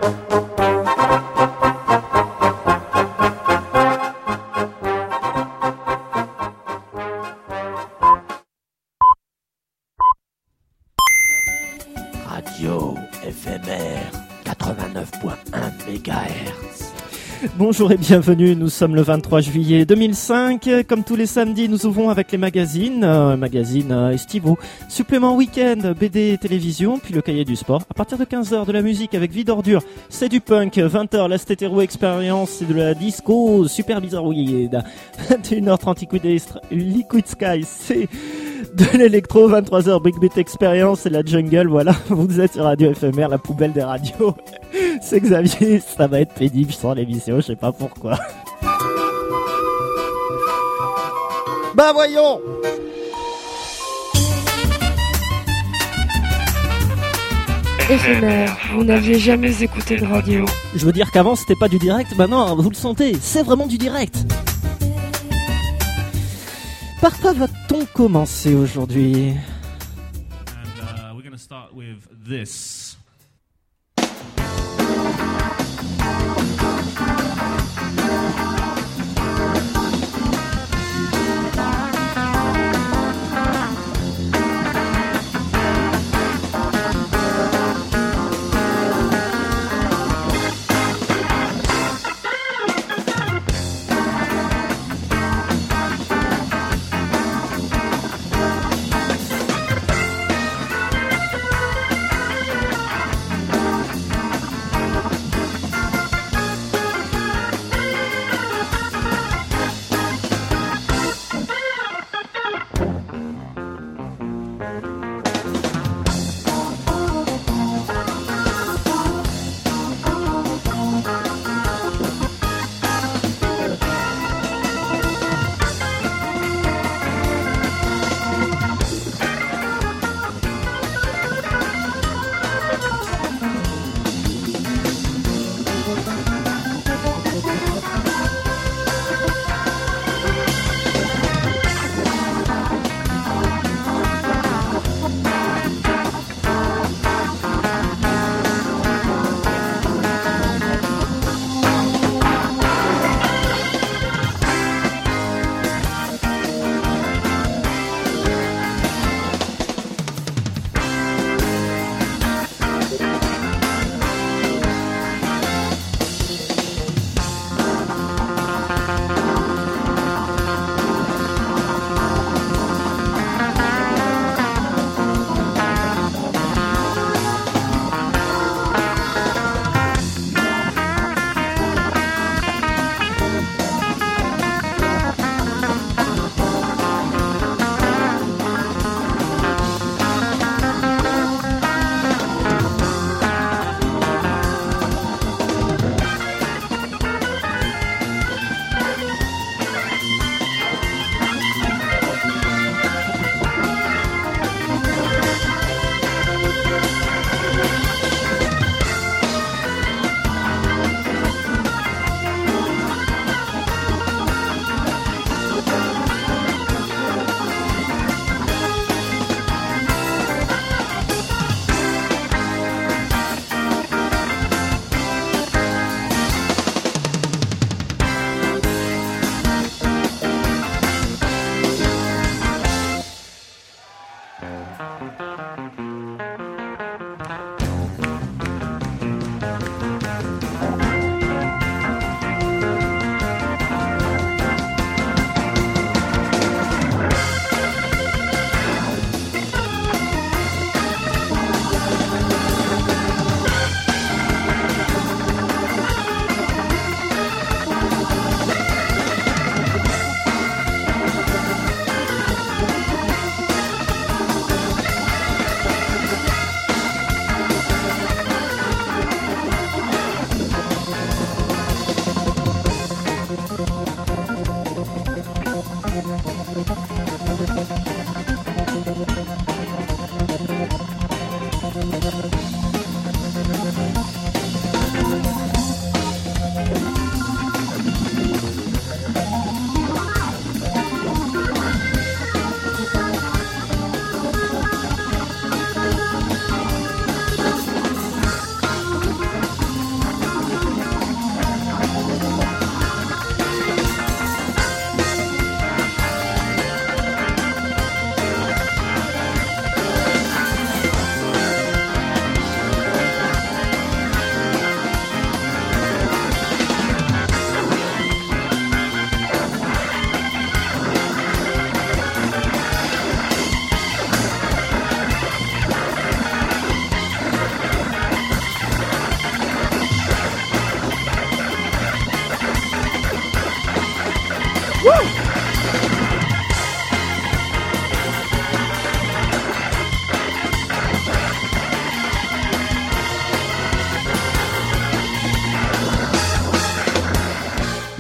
Radio éphémère 89.1 MHz. Bonjour et bienvenue, nous sommes le 23 juillet 2005. Comme tous les samedis, nous ouvrons avec les magazines estivaux, supplément week-end, BD, télévision, puis le cahier du sport. À partir de 15h, de la musique avec Vie d'ordure, c'est du punk. 20h, la stétéro expérience, c'est de la disco, super bizarroïde. 21h30, Liquid Sky, c'est de l'électro. 23h, Big Beat Experience, c'est la jungle. Voilà, vous êtes sur Radio éphémère, la poubelle des radios. C'est Xavier, ça va être pénible sans l'émission, je sais pas pourquoi. Bah voyons. Éphémère, vous n'aviez jamais écouté de radio. Je veux dire qu'avant c'était pas du direct, bah non, vous le sentez, c'est vraiment du direct. Par quoi va-t-on commencer aujourd'hui? And we're going to start with this.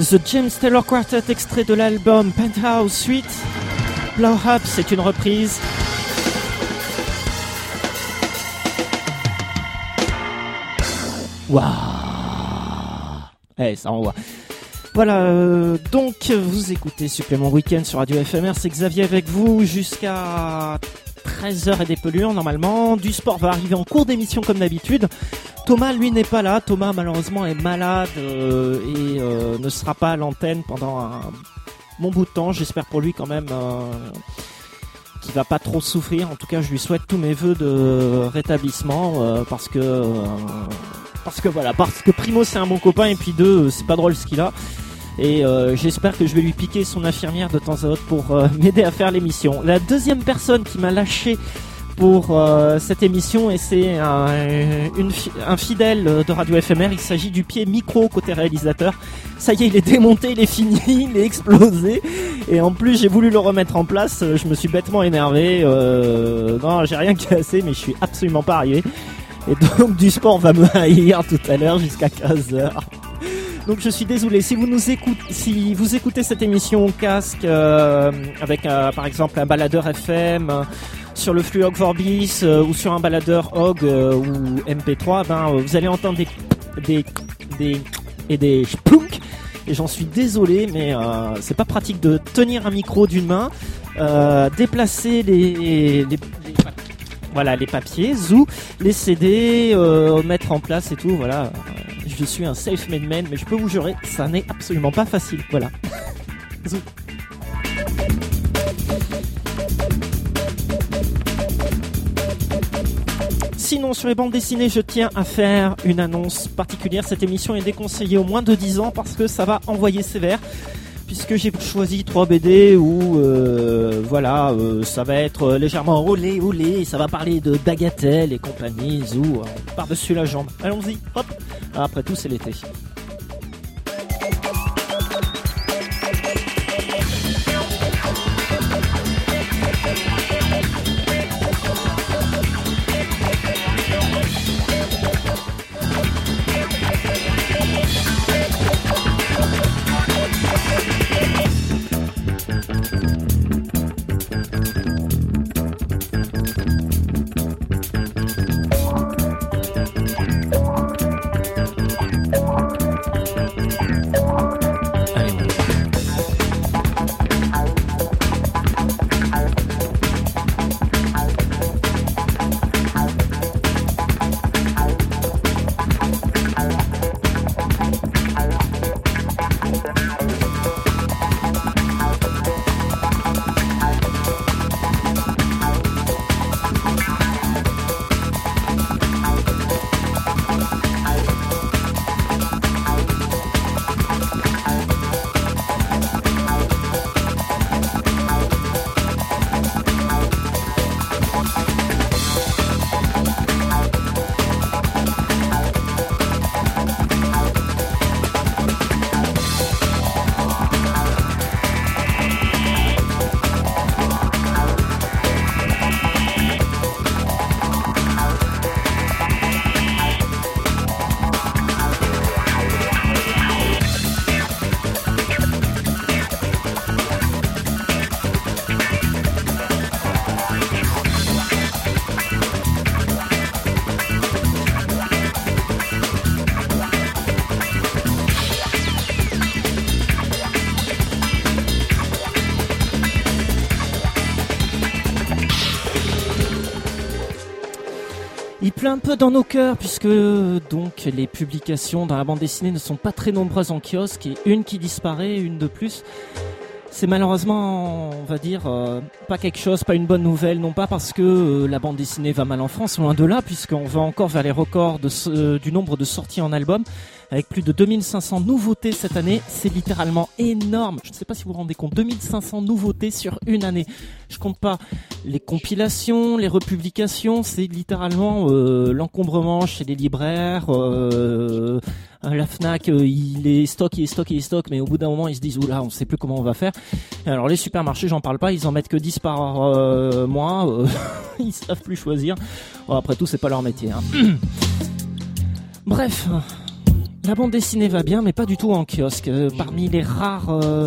The James Taylor Quartet, extrait de l'album Penthouse Suite. Blow Up, c'est une reprise. Waouh! Ça envoie. Voilà, donc vous écoutez Supplément Week-end sur Radio FMR, c'est Xavier avec vous jusqu'à 13h et des pelures normalement. Du sport va arriver en cours d'émission comme d'habitude. Thomas, lui, n'est pas là. Thomas, malheureusement, est malade et ne sera pas à l'antenne pendant un bon bout de temps. J'espère pour lui quand même qu'il va pas trop souffrir. En tout cas, je lui souhaite tous mes vœux de rétablissement parce que Primo, c'est un bon copain et puis deux, c'est pas drôle ce qu'il a. Et j'espère que je vais lui piquer son infirmière de temps à autre pour m'aider à faire l'émission. La deuxième personne qui m'a lâché pour cette émission, et c'est un fidèle de Radio FMR, il s'agit du pied micro côté réalisateur. Ça y est, il est démonté, il est fini, il est explosé. Et en plus, j'ai voulu le remettre en place, je me suis bêtement énervé. Non, j'ai rien cassé, mais je suis absolument pas arrivé. Et donc du sport va me haïr tout à l'heure jusqu'à 15h. Donc je suis désolé, si vous écoutez cette émission au casque avec par exemple un baladeur FM sur le flux Hog Vorbis ou sur un baladeur Hog ou MP3, vous allez entendre des splounk. Et j'en suis désolé, mais c'est pas pratique de tenir un micro d'une main, déplacer les papiers, les CD, mettre en place et tout, voilà. Je suis un self-made man, mais je peux vous jurer, ça n'est absolument pas facile, voilà. Zou. Sinon, sur les bandes dessinées, je tiens à faire une annonce particulière. Cette émission est déconseillée aux moins de 10 ans parce que ça va envoyer sévère. Puisque j'ai choisi 3 BD où ça va être légèrement olé, ça va parler de bagatelles et compagnie, par-dessus la jambe. Allons-y, hop. Après tout, c'est l'été. Il pleut un peu dans nos cœurs puisque donc les publications dans la bande dessinée ne sont pas très nombreuses en kiosque et une qui disparaît, une de plus. C'est malheureusement, on va dire, pas quelque chose, pas une bonne nouvelle, non pas parce que la bande dessinée va mal en France, loin de là, puisqu'on va encore vers les records du nombre de sorties en album, avec plus de 2500 nouveautés cette année. C'est littéralement énorme. Je ne sais pas si vous vous rendez compte, 2500 nouveautés sur une année. Je compte pas les compilations, les republications, c'est littéralement l'encombrement chez les libraires. La Fnac, il est stock, mais au bout d'un moment ils se disent oula, on sait plus comment on va faire. Et alors les supermarchés, j'en parle pas, ils en mettent que 10 par mois, ils savent plus choisir. Bon, après tout, c'est pas leur métier. Hein. Bref, La bande dessinée va bien, mais pas du tout en kiosque. Parmi les rares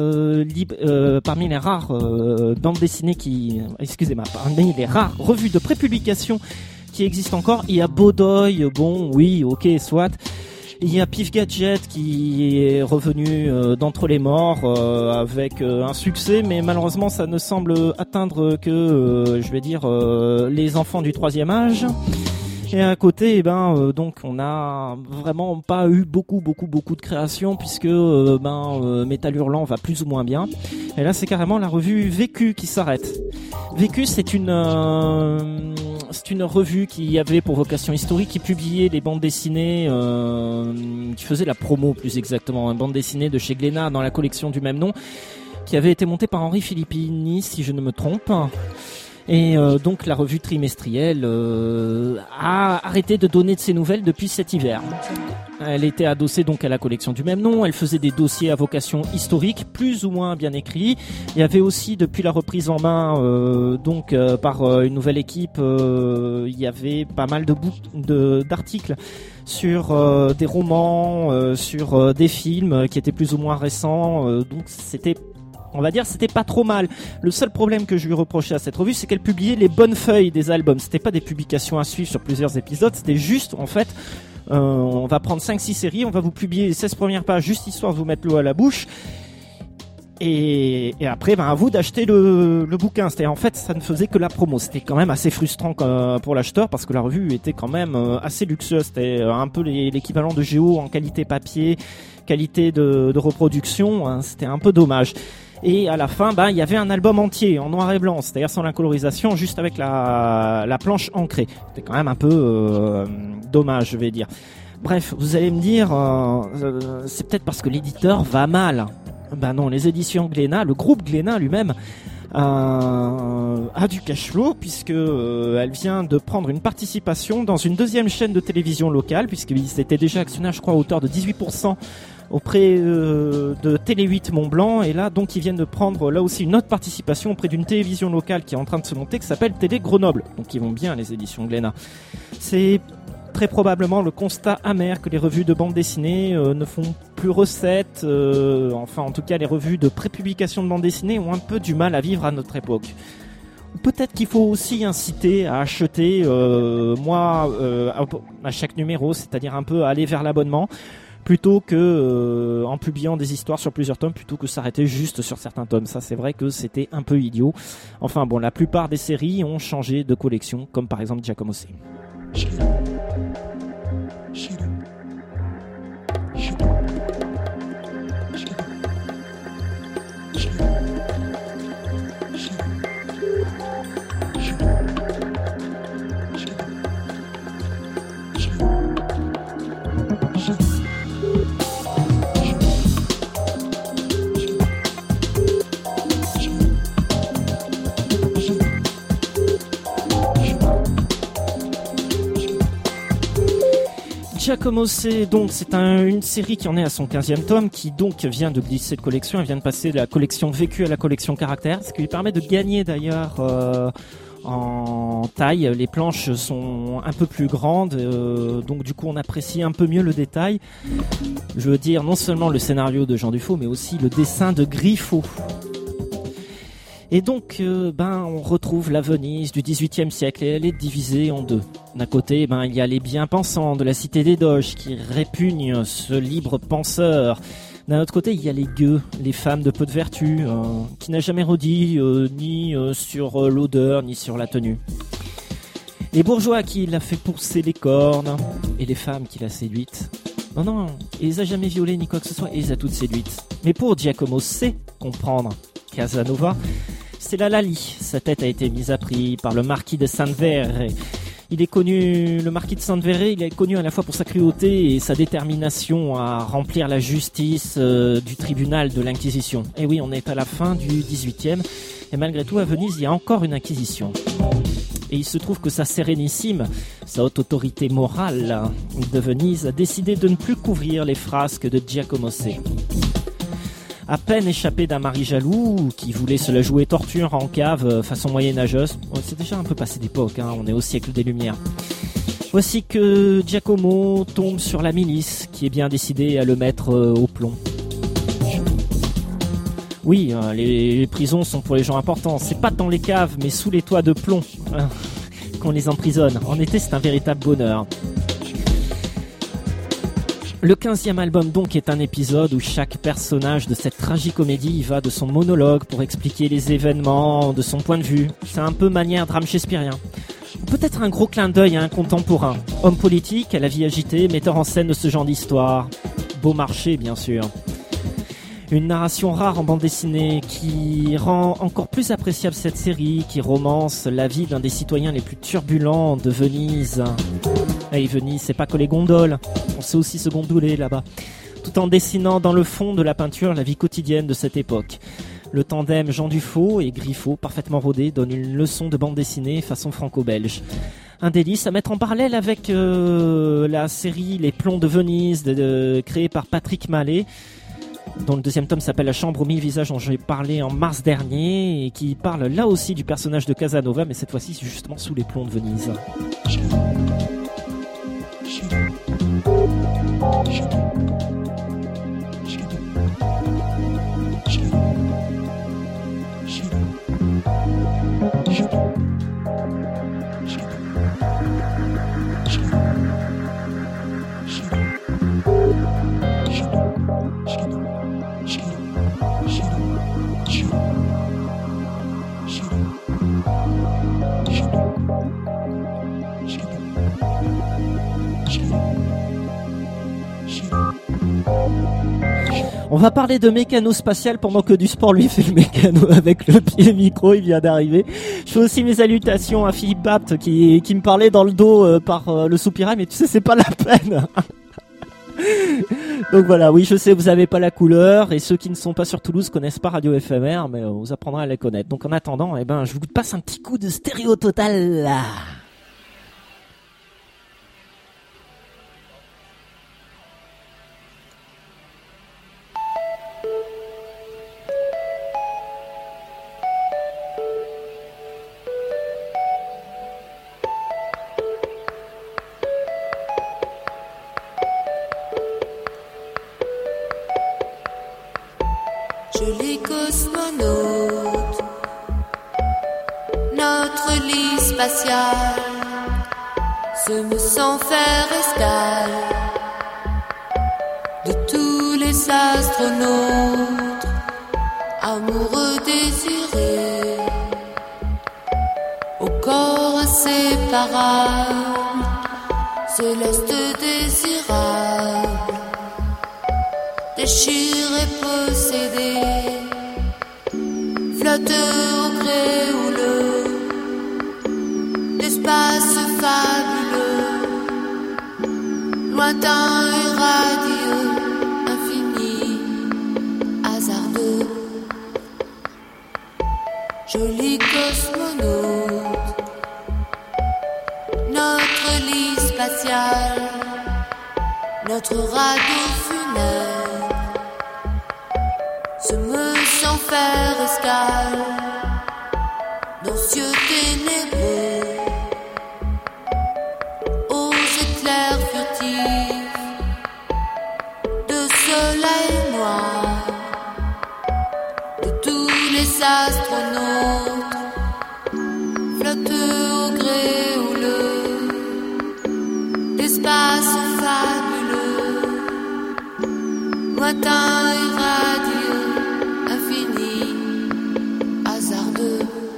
bandes dessinées parmi les rares revues de prépublication qui existent encore, il y a Bowdoy, bon, oui, ok, soit. Il y a Pif Gadget qui est revenu d'entre les morts avec un succès, mais malheureusement ça ne semble atteindre que, les enfants du 3e âge. Et à côté, donc on a vraiment pas eu beaucoup de créations puisque Métal Hurlant va plus ou moins bien. Et là, c'est carrément la revue Vécu qui s'arrête. Vécu, c'est une revue qui avait pour vocation historique, qui publiait les bandes dessinées, qui faisait la promo plus exactement, une bande dessinée de chez Glénat dans la collection du même nom, qui avait été montée par Henri Filippini, si je ne me trompe. Et donc la revue trimestrielle a arrêté de donner de ses nouvelles depuis cet hiver. Elle était adossée donc à la collection du même nom, elle faisait des dossiers à vocation historique plus ou moins bien écrits. Il y avait aussi depuis la reprise en main par une nouvelle équipe, il y avait pas mal d'articles sur des romans, sur des films qui étaient plus ou moins récents, donc c'était pas trop mal. Le seul problème que je lui reprochais à cette revue, c'est qu'elle publiait les bonnes feuilles des albums. C'était pas des publications à suivre sur plusieurs épisodes, c'était juste, en fait, on va prendre 5-6 séries, on va vous publier les 16 premières pages juste histoire de vous mettre l'eau à la bouche. Et après, à vous d'acheter le bouquin. C'était, en fait, ça ne faisait que la promo. C'était quand même assez frustrant pour l'acheteur parce que la revue était quand même assez luxueuse. C'était un peu l'équivalent de Géo en qualité papier, qualité de reproduction. Hein. C'était un peu dommage. Et à la fin, il y avait un album entier en noir et blanc, c'est-à-dire sans la colorisation, juste avec la planche ancrée. C'était quand même un peu dommage, je vais dire. Bref, vous allez me dire, c'est peut-être parce que l'éditeur va mal. Non, les éditions Glénat, le groupe Glénat lui-même a du cash flow puisque elle vient de prendre une participation dans une deuxième chaîne de télévision locale, puisqu'ils étaient déjà actionnaires, je crois, à hauteur de 18%. Auprès de Télé 8 Mont-Blanc, et là donc ils viennent de prendre là aussi une autre participation auprès d'une télévision locale qui est en train de se monter, qui s'appelle Télé Grenoble. Donc ils vont bien, les éditions Glénat. C'est très probablement le constat amer que les revues de bande dessinée ne font plus recette, enfin en tout cas les revues de prépublication de bande dessinée ont un peu du mal à vivre à notre époque. Peut-être qu'il faut aussi inciter à acheter à chaque numéro, c'est-à-dire un peu à aller vers l'abonnement, plutôt que en publiant des histoires sur plusieurs tomes, plutôt que s'arrêter juste sur certains tomes. Ça, c'est vrai que c'était un peu idiot. Enfin bon, la plupart des séries ont changé de collection, comme par exemple Giacomo C. Giacomo C, donc c'est une série qui en est à son 15e tome, qui donc vient de glisser de collection, elle vient de passer de la collection Vécu à la collection Caractère, ce qui lui permet de gagner d'ailleurs en taille. Les planches sont un peu plus grandes, donc du coup on apprécie un peu mieux le détail. Je veux dire non seulement le scénario de Jean Dufaux, mais aussi le dessin de Griffo. Et donc, on retrouve la Venise du XVIIIe siècle et elle est divisée en deux. D'un côté, il y a les bien-pensants de la cité des Doges qui répugnent ce libre penseur. D'un autre côté, il y a les gueux, les femmes de peu de vertu, qui n'a jamais redit ni sur l'odeur ni sur la tenue. Les bourgeois qui l'a fait pousser les cornes et les femmes qui l'a séduite. Non, il les a jamais violées ni quoi que ce soit, il les a toutes séduites. Mais pour Giacomo C, comprendre Casanova, c'est la Lali. Sa tête a été mise à prix par le marquis de Sanvere. Il est connu, le marquis de Sanvere, il est connu à la fois pour sa cruauté et sa détermination à remplir la justice du tribunal de l'Inquisition. Et oui, on est à la fin du 18e, et malgré tout, à Venise, il y a encore une Inquisition. Et il se trouve que sa sérénissime, sa haute autorité morale de Venise, a décidé de ne plus couvrir les frasques de Giacomo C. À peine échappé d'un mari jaloux qui voulait se la jouer torture en cave façon moyenâgeuse. C'est déjà un peu passé d'époque, on est au siècle des Lumières. Voici que Giacomo tombe sur la milice qui est bien décidée à le mettre au plomb. Oui, les prisons sont pour les gens importants. C'est pas dans les caves, mais sous les toits de plomb qu'on les emprisonne. En été, c'est un véritable bonheur. Le 15e album donc est un épisode où chaque personnage de cette tragicomédie va de son monologue pour expliquer les événements de son point de vue. C'est un peu manière drame shakespearien. Peut-être un gros clin d'œil à un contemporain. Homme politique, à la vie agitée, metteur en scène de ce genre d'histoire. Beaumarchais, bien sûr. Une narration rare en bande dessinée qui rend encore plus appréciable cette série, qui romance la vie d'un des citoyens les plus turbulents de Venise. Hey, Venise, c'est pas que les gondoles, on sait aussi se gondoler là-bas. Tout en dessinant dans le fond de la peinture la vie quotidienne de cette époque. Le tandem Jean Dufaux et Griffo, parfaitement rodé, donne une leçon de bande dessinée façon franco-belge. Un délice à mettre en parallèle avec la série Les Plombs de Venise, créée par Patrick Mallet, dont le deuxième tome s'appelle La Chambre aux 1000 visages, dont j'ai parlé en mars dernier, et qui parle là aussi du personnage de Casanova, mais cette fois-ci justement sous les plombs de Venise. On va parler de mécano spatial pendant que du sport lui fait le mécano avec le pied micro, il vient d'arriver. Je fais aussi mes salutations à Philippe Bapt qui me parlait dans le dos par le soupirail, mais tu sais, c'est pas la peine. Donc voilà, oui, je sais, vous avez pas la couleur, et ceux qui ne sont pas sur Toulouse connaissent pas Radio FMR, mais vous apprendrez à les connaître. Donc en attendant, je vous passe un petit coup de stéréo total là. Joli cosmonaute, notre lit spatial se sans faire escale de tous les astronautes, amoureux désirés, au corps inséparable, céleste désirable, déchiré, possédé, flotte au gré houleux d'espace fabuleux, lointain et radieux, infini, hasardeux. Joli cosmonaute, notre lit spatial, notre radeau funèbre, se meut sans faire escale dans cieux ténébreux, aux éclairs furtifs de soleil noir, de tous les astronautes, flotteux au gré houleux d'espace fabuleux, lointain et radieux, infini, hasardeux.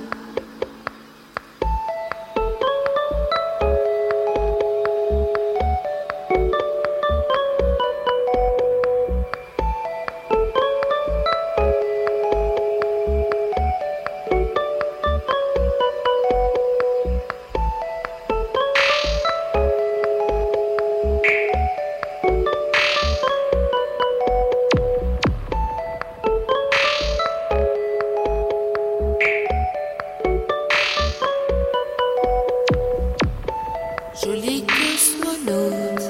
Joli cosmonaute,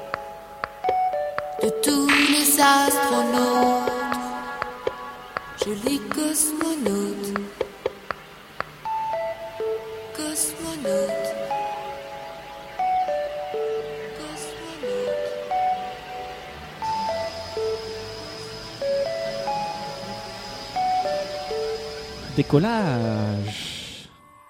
de tous les astronautes, joli cosmonaute, cosmonaute, décollage.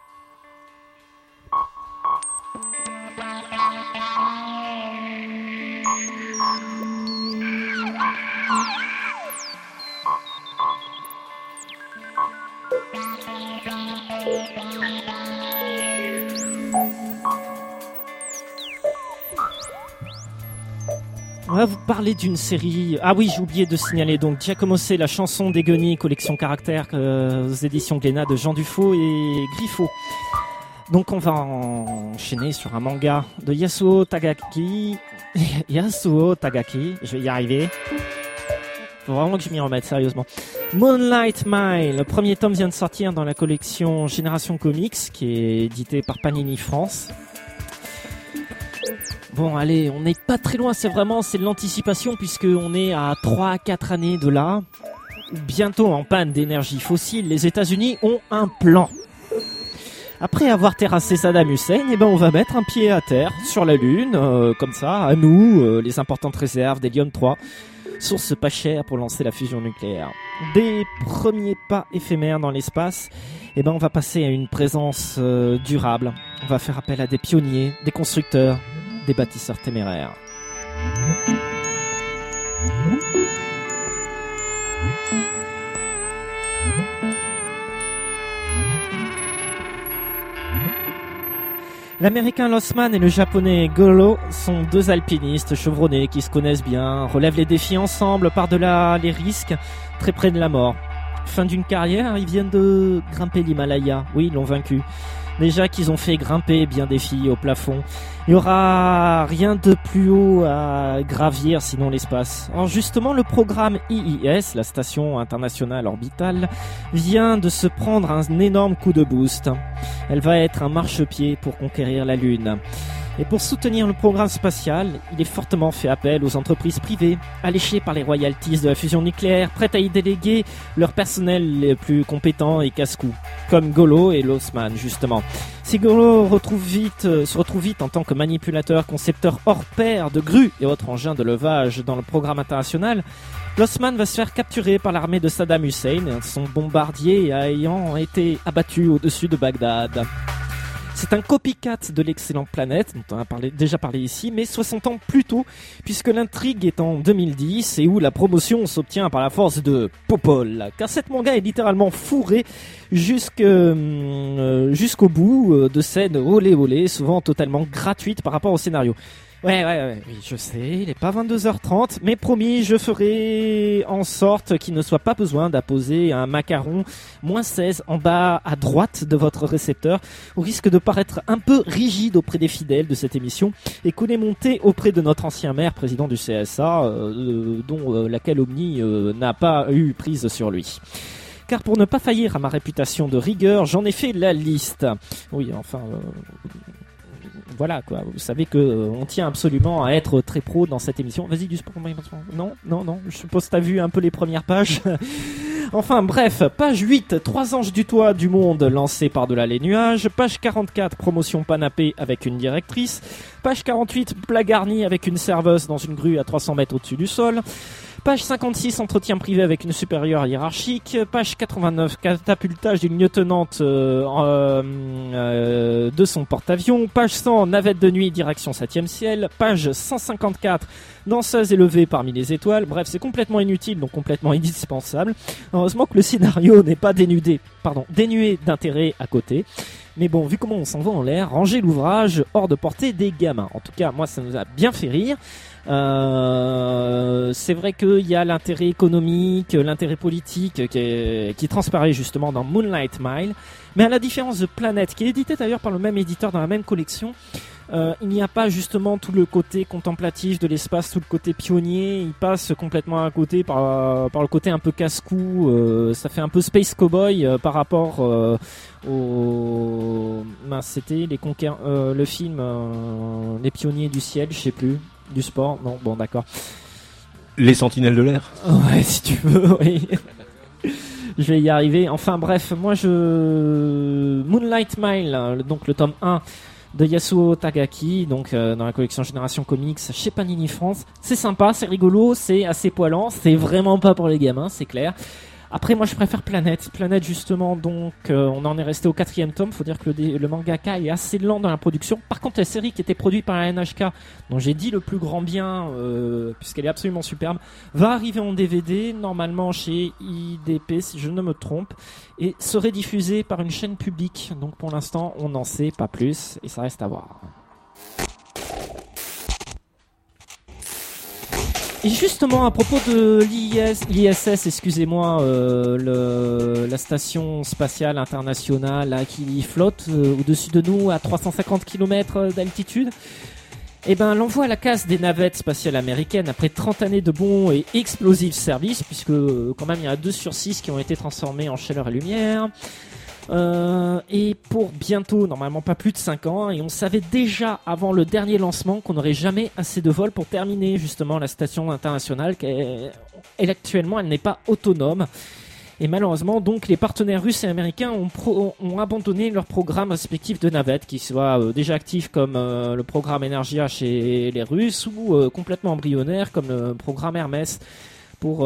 On va vous parler d'une série. Ah oui, j'ai oublié de signaler. Donc, Giacomo C, la chanson des Guenilles, collection caractère aux éditions Glénat de Jean Dufaux et Griffo. Donc, on va enchaîner sur un manga de Yasuo Tagaki. Yasuo Tagaki, je vais y arriver. Faut vraiment que je m'y remette sérieusement. Moonlight Mile, le premier tome vient de sortir dans la collection Génération Comics, qui est édité par Panini France. Bon, allez, on n'est pas très loin, c'est de l'anticipation puisqu'on est à 3-4 années de là. Bientôt en panne d'énergie fossile, les États-Unis ont un plan. Après avoir terrassé Saddam Hussein, on va mettre un pied à terre sur la Lune, comme ça, à nous, les importantes réserves d'hélium 3, source pas chère pour lancer la fusion nucléaire. Des premiers pas éphémères dans l'espace, on va passer à une présence durable. On va faire appel à des pionniers, des constructeurs, des bâtisseurs téméraires. L'américain Lossman et le japonais Golo sont deux alpinistes chevronnés qui se connaissent bien, relèvent les défis ensemble par-delà les risques, très près de la mort. Fin d'une carrière, ils viennent de grimper l'Himalaya. Oui, ils l'ont vaincu. Déjà qu'ils ont fait grimper bien des filles au plafond. Il n'y aura rien de plus haut à gravir sinon l'espace. Alors justement, le programme IIS, la station internationale orbitale, vient de se prendre un énorme coup de boost. Elle va être un marchepied pour conquérir la Lune. Et pour soutenir le programme spatial, il est fortement fait appel aux entreprises privées, alléchées par les royalties de la fusion nucléaire, prêtes à y déléguer leur personnel les plus compétents et casse-cou, comme Golo et Lossman justement. Si Golo se retrouve vite en tant que manipulateur, concepteur hors pair de grues et autres engins de levage dans le programme international, Lossman va se faire capturer par l'armée de Saddam Hussein, son bombardier ayant été abattu au-dessus de Bagdad. C'est un copycat de l'excellent Planète, dont on a déjà parlé ici, mais 60 ans plus tôt, puisque l'intrigue est en 2010 et où la promotion s'obtient par la force de Popol. Car cette manga est littéralement fourrée jusqu'au bout de scènes olé olé, souvent totalement gratuites par rapport au scénario. Ouais, oui, je sais, il est pas 22h30, mais promis, je ferai en sorte qu'il ne soit pas besoin d'apposer un macaron -16 en bas à droite de votre récepteur, au risque de paraître un peu rigide auprès des fidèles de cette émission, et qu'on est monté auprès de notre ancien maire, président du CSA, dont la calomnie n'a pas eu prise sur lui. Car pour ne pas faillir à ma réputation de rigueur, j'en ai fait la liste. Oui, enfin... Voilà quoi, vous savez que on tient absolument à être très pro dans cette émission. Vas-y, du sport. Non, je suppose que t'as vu un peu les premières pages. Enfin bref, page 8, 3 anges du toit du monde lancés par-delà les nuages. Page 44, promotion panapé avec une directrice. Page 48, plat garni avec une serveuse dans une grue à 300 mètres au-dessus du sol. Page 56, entretien privé avec une supérieure hiérarchique. Page 89, catapultage d'une lieutenante de son porte-avions. Page 100, navette de nuit, direction 7e ciel. Page 154, danseuse élevée parmi les étoiles. Bref, c'est complètement inutile, donc complètement indispensable. Heureusement que le scénario n'est pas dénué d'intérêt à côté. Mais bon, vu comment on s'en va en l'air, ranger l'ouvrage hors de portée des gamins. En tout cas, moi, ça nous a bien fait rire. C'est vrai qu'il y a l'intérêt économique, l'intérêt politique qui transparaît justement dans Moonlight Mile. Mais à la différence de Planète, qui est édité d'ailleurs par le même éditeur dans la même collection, il n'y a pas justement tout le côté contemplatif de l'espace, tout le côté pionnier. Il passe complètement à côté par le côté un peu casse-cou. Ça fait un peu Space Cowboy par rapport c'était le film Les Pionniers du Ciel, je sais plus, du sport. Non, bon, d'accord. Les Sentinelles de l'air. Ouais, si tu veux, oui. Je vais y arriver. Enfin bref, moi Moonlight Mile, donc le tome 1 de Yasuo Tagaki, donc dans la collection Génération Comics chez Panini France. C'est sympa, c'est rigolo, c'est assez poilant, c'est vraiment pas pour les gamins, c'est clair. Après, moi, je préfère Planète. Planète, justement, donc, on en est resté au 4e tome. Faut dire que le mangaka est assez lent dans la production. Par contre, la série qui était produite par la NHK, dont j'ai dit le plus grand bien, puisqu'elle est absolument superbe, va arriver en DVD, normalement chez IDP, si je ne me trompe, et serait diffusée par une chaîne publique. Donc, pour l'instant, on n'en sait pas plus, et ça reste à voir. Et justement, à propos de l'ISS, excusez-moi, la station spatiale internationale là, qui flotte au-dessus de nous à 350 km d'altitude, eh ben, l'envoi à la casse des navettes spatiales américaines après 30 années de bons et explosifs services, puisque quand même il y en a 2 sur 6 qui ont été transformés en chaleur et lumière. Et pour bientôt, normalement pas plus de 5 ans, et on savait déjà avant le dernier lancement qu'on n'aurait jamais assez de vols pour terminer justement la station internationale, elle actuellement elle n'est pas autonome. Et malheureusement, donc, les partenaires russes et américains ont abandonné leurs programmes respectifs de navettes, qui soient déjà actifs comme le programme Energia chez les Russes ou complètement embryonnaires comme le programme Hermès pour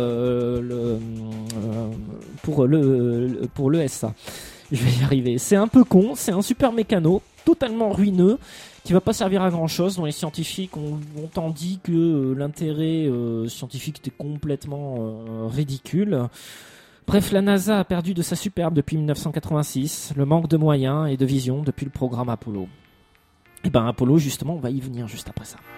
l'ESA. Je vais y arriver. C'est un peu con, c'est un super mécano, totalement ruineux, qui va pas servir à grand chose, dont les scientifiques ont tant dit que l'intérêt scientifique était complètement ridicule. Bref, la NASA a perdu de sa superbe depuis 1986, le manque de moyens et de vision depuis le programme Apollo. Et ben Apollo, justement, on va y venir juste après ça.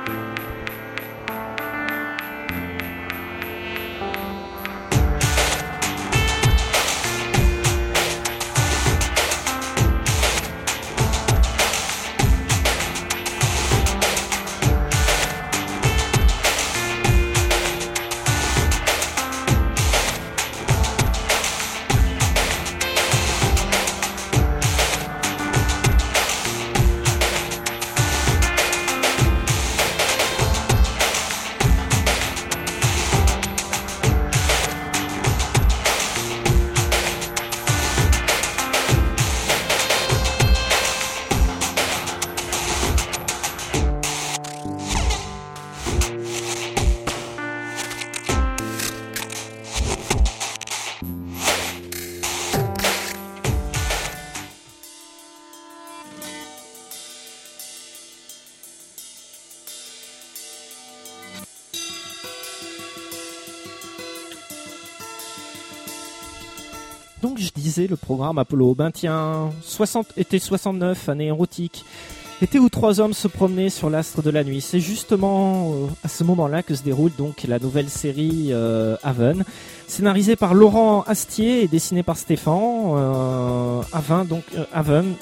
Donc je disais le programme Apollo, ben tiens, été 69, année érotique, été où 3 hommes se promenaient sur l'astre de la nuit. C'est justement à ce moment-là que se déroule donc la nouvelle série Haven, scénarisée par Laurent Astier et dessinée par Stéphane. Haven,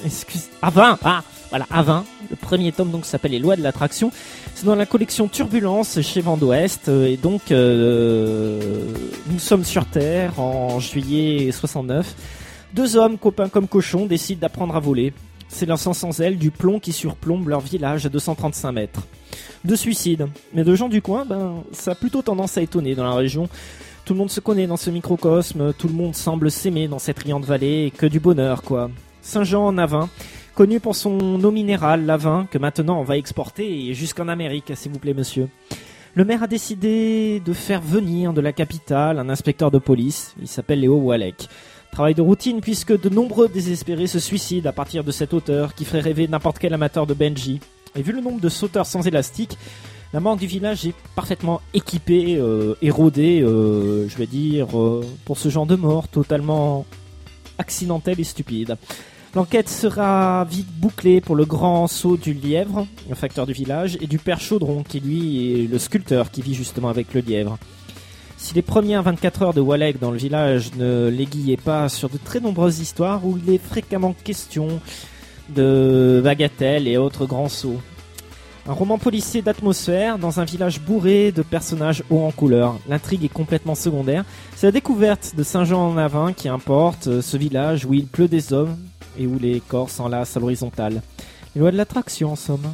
le premier tome donc s'appelle Les Lois de l'attraction. C'est dans la collection Turbulence chez Vent d'Ouest, et donc nous sommes sur Terre en juillet 69. 2 hommes, copains comme cochons, décident d'apprendre à voler. S'élançant sans ailes du plomb qui surplombe leur village à 235 mètres. 2 suicides, mais de gens du coin, ça a plutôt tendance à étonner dans la région. Tout le monde se connaît dans ce microcosme, tout le monde semble s'aimer dans cette riante vallée, et que du bonheur quoi. Saint-Jean-en-Avin, connu pour son eau minérale, l'Avin, que maintenant on va exporter jusqu'en Amérique, s'il vous plaît monsieur. Le maire a décidé de faire venir de la capitale un inspecteur de police, il s'appelle Léo Walek. Travail de routine puisque de nombreux désespérés se suicident à partir de cette hauteur qui ferait rêver n'importe quel amateur de bungee. Et vu le nombre de sauteurs sans élastique, la morgue du village est parfaitement équipée et rodée, pour ce genre de mort totalement accidentelle et stupide. L'enquête sera vite bouclée pour le grand saut du lièvre, le facteur du village, et du père Chaudron, qui lui est le sculpteur qui vit justement avec le lièvre. Si les premières 24 heures de Walek dans le village ne l'aiguillaient pas sur de très nombreuses histoires où il est fréquemment question de bagatelles et autres grands sauts. Un roman policier d'atmosphère dans un village bourré de personnages hauts en couleur. L'intrigue est complètement secondaire. C'est la découverte de Saint-Jean-en-Avin qui importe, ce village où il pleut des hommes et où les corps s'enlacent à l'horizontale. Les lois de l'attraction en somme.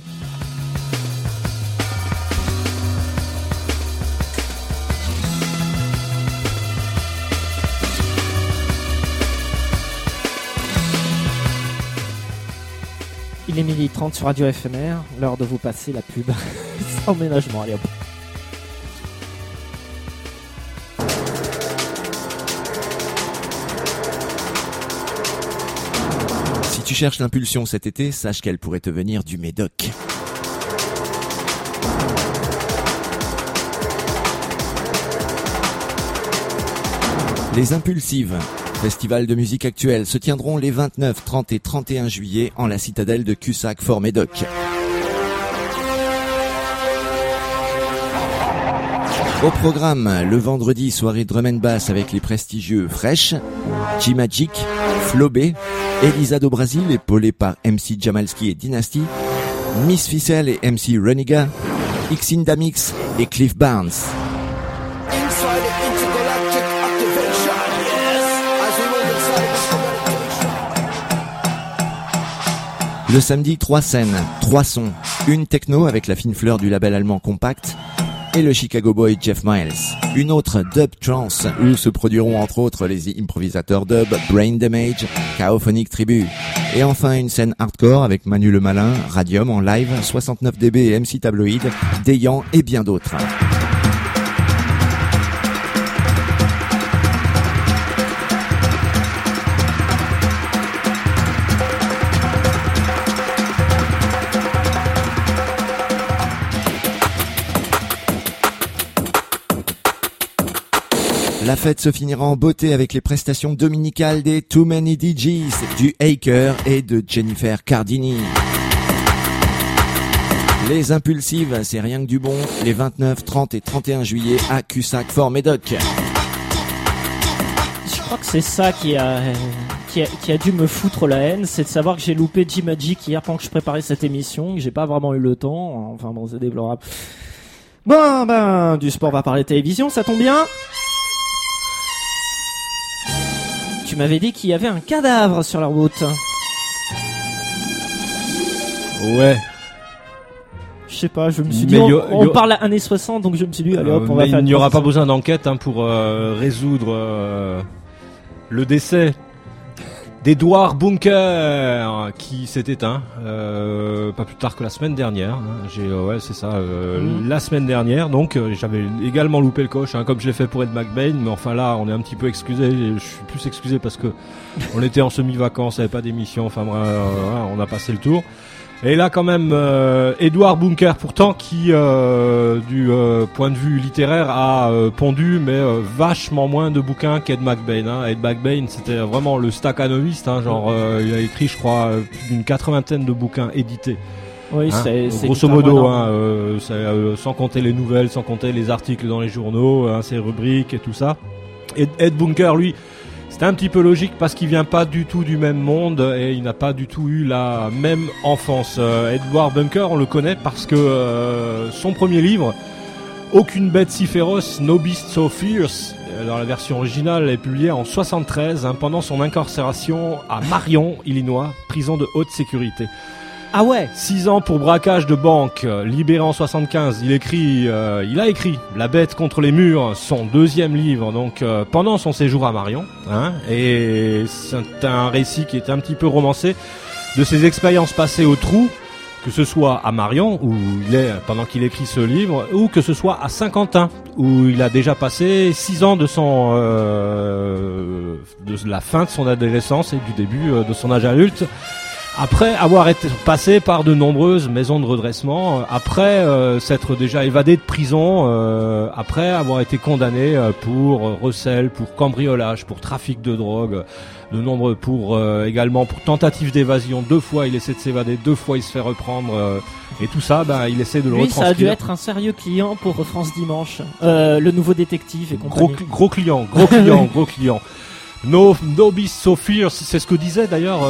Il est 12h30 sur Radio FMR, l'heure de vous passer la pub sans ménagement, allez hop. tu cherches l'impulsion cet été, sache qu'elle pourrait te venir du Médoc. Les Impulsives, festival de musique actuelle, se tiendront les 29, 30 et 31 juillet en la citadelle de Cussac Fort Médoc. Au programme, le vendredi, soirée drum and bass avec les prestigieux Fresh, G-Magic, Flobé, Elisa do Brasil, épaulée par MC Jamalski et Dynasty, Miss Ficelle et MC Reniga, Xindamix et Cliff Barnes. Le samedi, 3 scènes, 3 sons, une techno avec la fine fleur du label allemand Compact et le Chicago Boy Jeff Miles. Une autre dub trance où se produiront entre autres les improvisateurs dub Brain Damage, Chaophonic Tribu. Et enfin une scène hardcore avec Manu le Malin, Radium en live, 69 dB et MC Tabloid, Dayan et bien d'autres. La fête se finira en beauté avec les prestations dominicales des Too Many DJs, du Haker et de Jennifer Cardini. Les Impulsives, c'est rien que du bon, les 29, 30 et 31 juillet à Cussac Fort Médoc. Je crois que c'est ça qui a dû me foutre la haine, c'est de savoir que j'ai loupé G-Magic hier pendant que je préparais cette émission, que j'ai pas vraiment eu le temps, enfin bon, c'est déplorable. Bon, ben, du sport, on va parler télévision, ça tombe bien. Tu m'avais dit qu'il y avait un cadavre sur la route. Ouais. Je sais pas, je me suis dit, on parle à années 60, donc je me suis dit, allez hop, on va faire... Il n'y aura pas besoin d'enquête pour résoudre le décès d'Edouard Bunker qui s'est éteint pas plus tard que la semaine dernière. C'est ça, la semaine dernière. Donc j'avais également loupé le coche, comme je l'ai fait pour Ed McBain, mais enfin là on est un petit peu excusé. Je suis plus excusé parce que on était en semi-vacances, il n'y avait pas d'émission. Enfin on a passé le tour. Et là quand même Edouard Bunker pourtant qui du point de vue littéraire a pondu mais vachement moins de bouquins qu'Ed McBain. Ed McBain c'était vraiment le staccanoviste, il a écrit je crois une 80aine de bouquins édités. Oui, c'est grosso modo sans compter les nouvelles, sans compter les articles dans les journaux, ses rubriques et tout ça. Ed Bunker lui c'était un petit peu logique parce qu'il vient pas du tout du même monde et il n'a pas du tout eu la même enfance. Edward Bunker, on le connaît parce que son premier livre, Aucune bête si féroce, No Beast So Fierce, dans la version originale, est publié en 73 pendant son incarcération à Marion, Illinois, prison de haute sécurité. Ah ouais. 6 ans pour braquage de banque, libéré en 75. Il a écrit La bête contre les murs, son deuxième livre, donc pendant son séjour à Marion. Et c'est un récit qui est un petit peu romancé de ses expériences passées au trou, que ce soit à Marion où il est pendant qu'il écrit ce livre, ou que ce soit à Saint-Quentin où il a déjà passé 6 ans de la fin de son adolescence et du début de son âge adulte. Après avoir été passé par de nombreuses maisons de redressement, après s'être déjà évadé de prison, après avoir été condamné pour recel, pour cambriolage, pour trafic de drogue, également pour tentative d'évasion. 2 fois il essaie de s'évader, 2 fois il se fait reprendre, et tout ça, il essaie de le retranscrire. Ça a dû être un sérieux client pour France Dimanche, le nouveau détective et compagnie. Gros client. No Beast So Fierce, c'est ce que disait d'ailleurs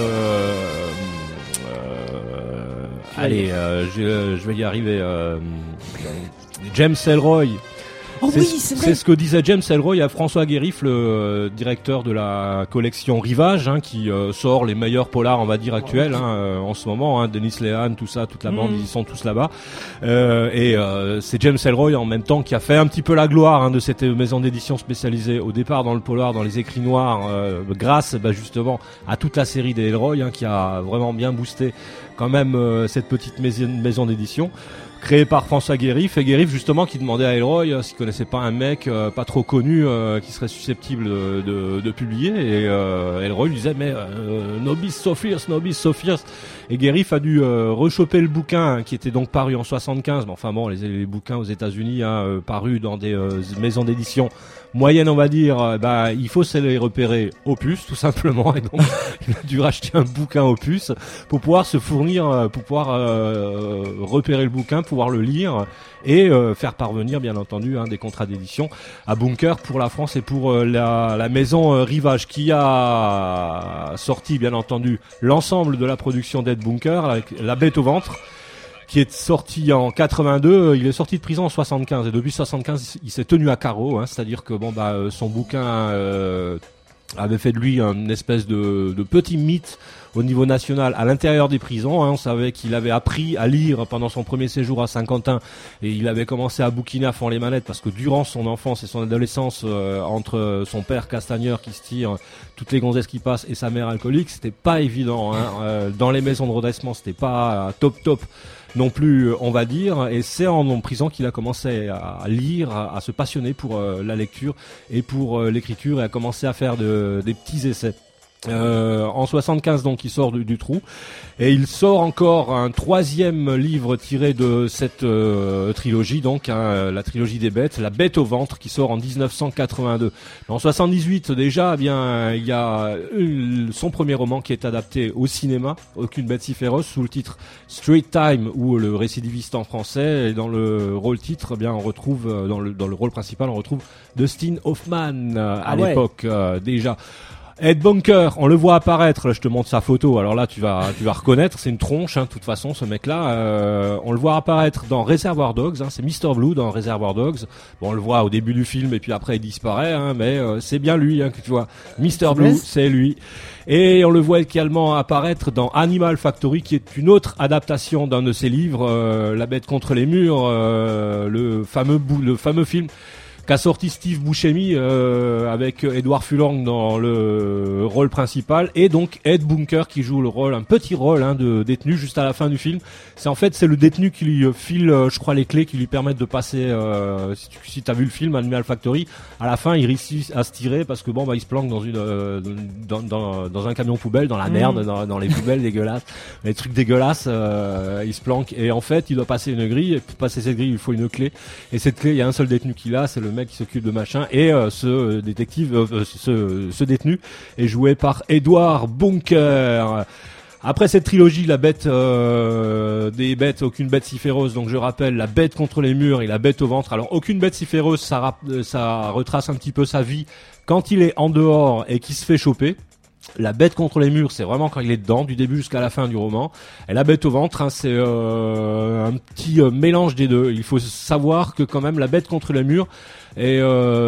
je vais y arriver, James Ellroy. Oh oui, c'est vrai. C'est ce que disait James Ellroy à François Guérif, le directeur de la collection Rivage, qui sort les meilleurs polars, on va dire, actuels en ce moment. Denis Lehan, tout ça, toute la bande, ils sont tous là-bas. C'est James Ellroy en même temps qui a fait un petit peu la gloire de cette maison d'édition spécialisée au départ dans le polar, dans les écrits noirs, grâce justement à toute la série des Ellroy qui a vraiment bien boosté quand même cette petite maison d'édition. créé par François Guérif, et Guérif justement qui demandait à Elroy s'il connaissait pas un mec pas trop connu qui serait susceptible de publier, et Elroy lui disait mais Nobis so fierce, et Guérif a dû rechoper le bouquin qui était donc paru en 75, mais enfin bon les bouquins aux États-Unis parus dans des maisons d'édition moyenne on va dire, il faut se les repérer Opus tout simplement, et donc il a dû racheter un bouquin Opus pour pouvoir se fournir, pour pouvoir repérer le bouquin, pouvoir le lire et faire parvenir bien entendu des contrats d'édition à Bunker pour la France et pour la maison Rivage, qui a sorti bien entendu l'ensemble de la production d'Ed Bunker avec La Bête au ventre, qui est sorti en 82, il est sorti de prison en 75, et depuis 75 il s'est tenu à carreau, c'est-à-dire que son bouquin avait fait de lui une espèce de petit mythe au niveau national à l'intérieur des prisons. On savait qu'il avait appris à lire pendant son premier séjour à Saint-Quentin, et il avait commencé à bouquiner à fond les manettes parce que durant son enfance et son adolescence, entre son père castagneur qui se tire toutes les gonzesses qui passent et sa mère alcoolique, c'était pas évident. Dans les maisons de redressement, c'était pas top non plus, on va dire, et c'est en prison qu'il a commencé à lire, à se passionner pour la lecture et pour l'écriture, et à commencer à faire des petits essais. En 75 donc il sort du trou, et il sort encore un troisième livre tiré de cette trilogie, donc la trilogie des bêtes, La Bête au ventre, qui sort en 1982. En 78 déjà, il y a son premier roman qui est adapté au cinéma, Aucune bête si féroce, sous le titre Street Time, ou le récidiviste en français, et dans le rôle titre, on retrouve dans le rôle principal, on retrouve Dustin Hoffman à l'époque déjà. Ed Bunker, on le voit apparaître, là je te montre sa photo, alors là tu vas reconnaître, c'est une tronche, de toute façon ce mec-là, on le voit apparaître dans Reservoir Dogs, c'est Mr. Blue dans Reservoir Dogs, bon on le voit au début du film et puis après il disparaît, mais c'est bien lui que tu vois, Mr. Blue c'est lui. Et on le voit également apparaître dans Animal Factory, qui est une autre adaptation d'un de ses livres, La Bête contre les murs, le fameux film qu'a sorti Steve Buscemi avec Edward Furlong dans le rôle principal, et donc Ed Bunker qui joue un petit rôle de détenu juste à la fin du film. C'est le détenu qui lui file, je crois, les clés qui lui permettent de passer. Si t'as vu le film Animal Factory, à la fin il réussit à se tirer parce que il se planque dans un camion poubelle, dans la merde, dans les poubelles dégueulasses, les trucs dégueulasses. Il se planque, et en fait il doit passer une grille, et pour passer cette grille il faut une clé, et cette clé il y a un seul détenu qui l'a, c'est le mec qui s'occupe de machin, et ce détenu est joué par Edward Bunker. Après cette trilogie, La Bête des bêtes, Aucune bête si féroce, donc je rappelle La Bête contre les murs et La Bête au ventre. Alors Aucune bête si féroce, ça retrace un petit peu sa vie quand il est en dehors et qu'il se fait choper. La Bête contre les murs, c'est vraiment quand il est dedans, du début jusqu'à la fin du roman. Et La Bête au ventre, c'est un petit mélange des deux. Il faut savoir que quand même La Bête contre les murs est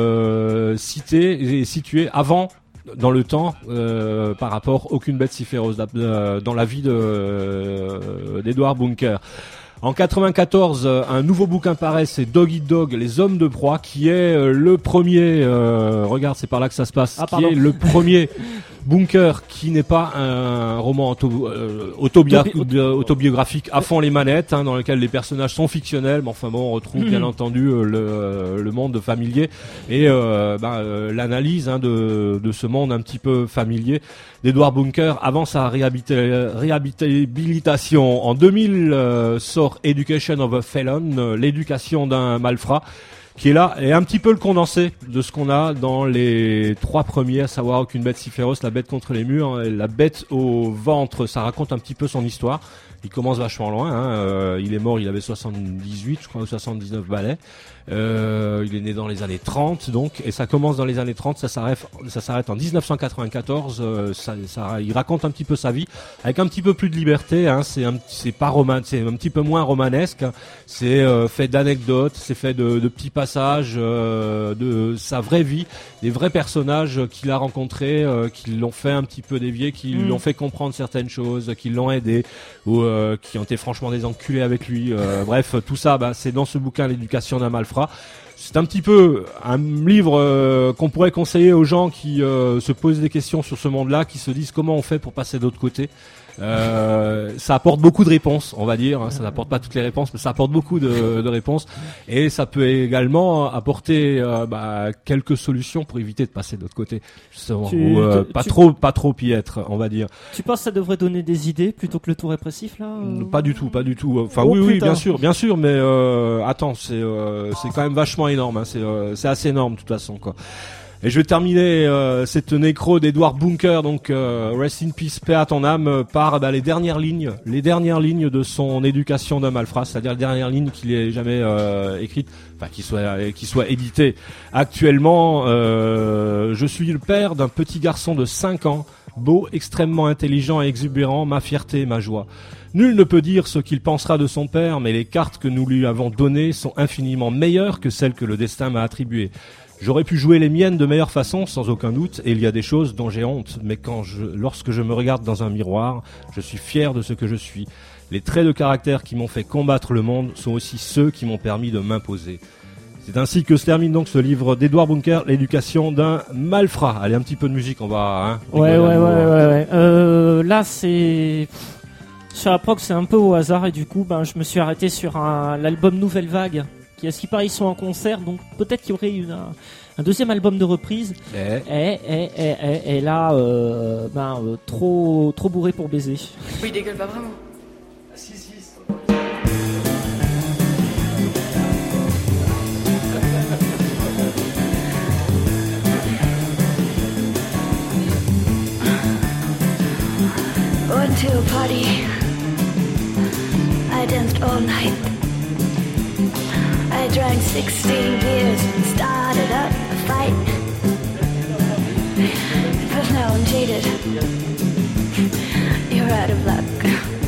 située avant, dans le temps, par rapport Aucune bête si féroce, dans la vie d'Edward Bunker. En 94, un nouveau bouquin paraît, c'est Dog Eat Dog, Les hommes de proie, qui est le premier, regarde, c'est par là que ça se passe, qui est le premier Bunker qui n'est pas un roman autobiographique à fond les manettes, dans lequel les personnages sont fictionnels, mais enfin bon, on retrouve bien entendu le monde familier et l'analyse de ce monde un petit peu familier d'Edward Bunker avant sa réhabilitation. En 2000 sort Education of a Felon, l'éducation d'un malfrat, qui est là, et un petit peu le condensé de ce qu'on a dans les trois premiers, à savoir Aucune bête si féroce, La Bête contre les murs, et La Bête au ventre. Ça raconte un petit peu son histoire. Il commence vachement loin, il est mort, il avait 78, je crois, ou 79 balais. Il est né dans les années 30, donc, et ça commence dans les années 30, ça s'arrête en 1994, il raconte un petit peu sa vie, avec un petit peu plus de liberté, c'est pas c'est un petit peu moins romanesque, c'est fait d'anecdotes, c'est fait de petits passages, de sa vraie vie, des vrais personnages qu'il a rencontrés, qui l'ont fait un petit peu dévier, qui lui ont fait comprendre certaines choses, qui l'ont aidé, ou qui ont été franchement des enculés avec lui, bref, tout ça, c'est dans ce bouquin, L'éducation d'un malfrat. C'est un petit peu un livre qu'on pourrait conseiller aux gens qui se posent des questions sur ce monde-là, qui se disent comment on fait pour passer de l'autre côté. Ça apporte beaucoup de réponses, on va dire. Ça n'apporte pas toutes les réponses, mais ça apporte beaucoup de réponses. Et ça peut également apporter quelques solutions pour éviter de passer de l'autre côté, justement. Pas trop y être, on va dire. Tu penses que ça devrait donner des idées plutôt que le tout répressif, là Pas du tout. Enfin, Oh, oui, putain. bien sûr, mais attends, c'est quand même vachement énorme. Hein. C'est assez énorme de toute façon, quoi. Et je vais terminer cette nécro d'Edward Bunker, donc Rest in Peace, paix à ton âme, par les dernières lignes de son éducation de malfrat, c'est-à-dire les dernières lignes qu'il ait jamais écrites, enfin qui soient éditées. Actuellement, je suis le père d'un petit garçon de 5 ans, beau, extrêmement intelligent et exubérant, ma fierté et ma joie. Nul ne peut dire ce qu'il pensera de son père, mais les cartes que nous lui avons données sont infiniment meilleures que celles que le destin m'a attribuées. J'aurais pu jouer les miennes de meilleure façon, sans aucun doute, et il y a des choses dont j'ai honte, mais lorsque je me regarde dans un miroir, je suis fier de ce que je suis. Les traits de caractère qui m'ont fait combattre le monde sont aussi ceux qui m'ont permis de m'imposer. C'est ainsi que se termine donc ce livre d'Edward Bunker, l'éducation d'un malfrat. Allez, un petit peu de musique, on va... Ouais. Là, c'est... Sur la prog, c'est un peu au hasard, et du coup, je me suis arrêté sur l'album Nouvelle Vague, qui à ce qui paraît ils sont en concert, donc peut-être qu'il y aurait un deuxième album de reprise. Et là, trop bourré pour baiser. Oui, il dégueule pas vraiment. Went to a party. I danced all night. I drank 16 beers and started up a fight. But now I'm jaded. You're out of luck.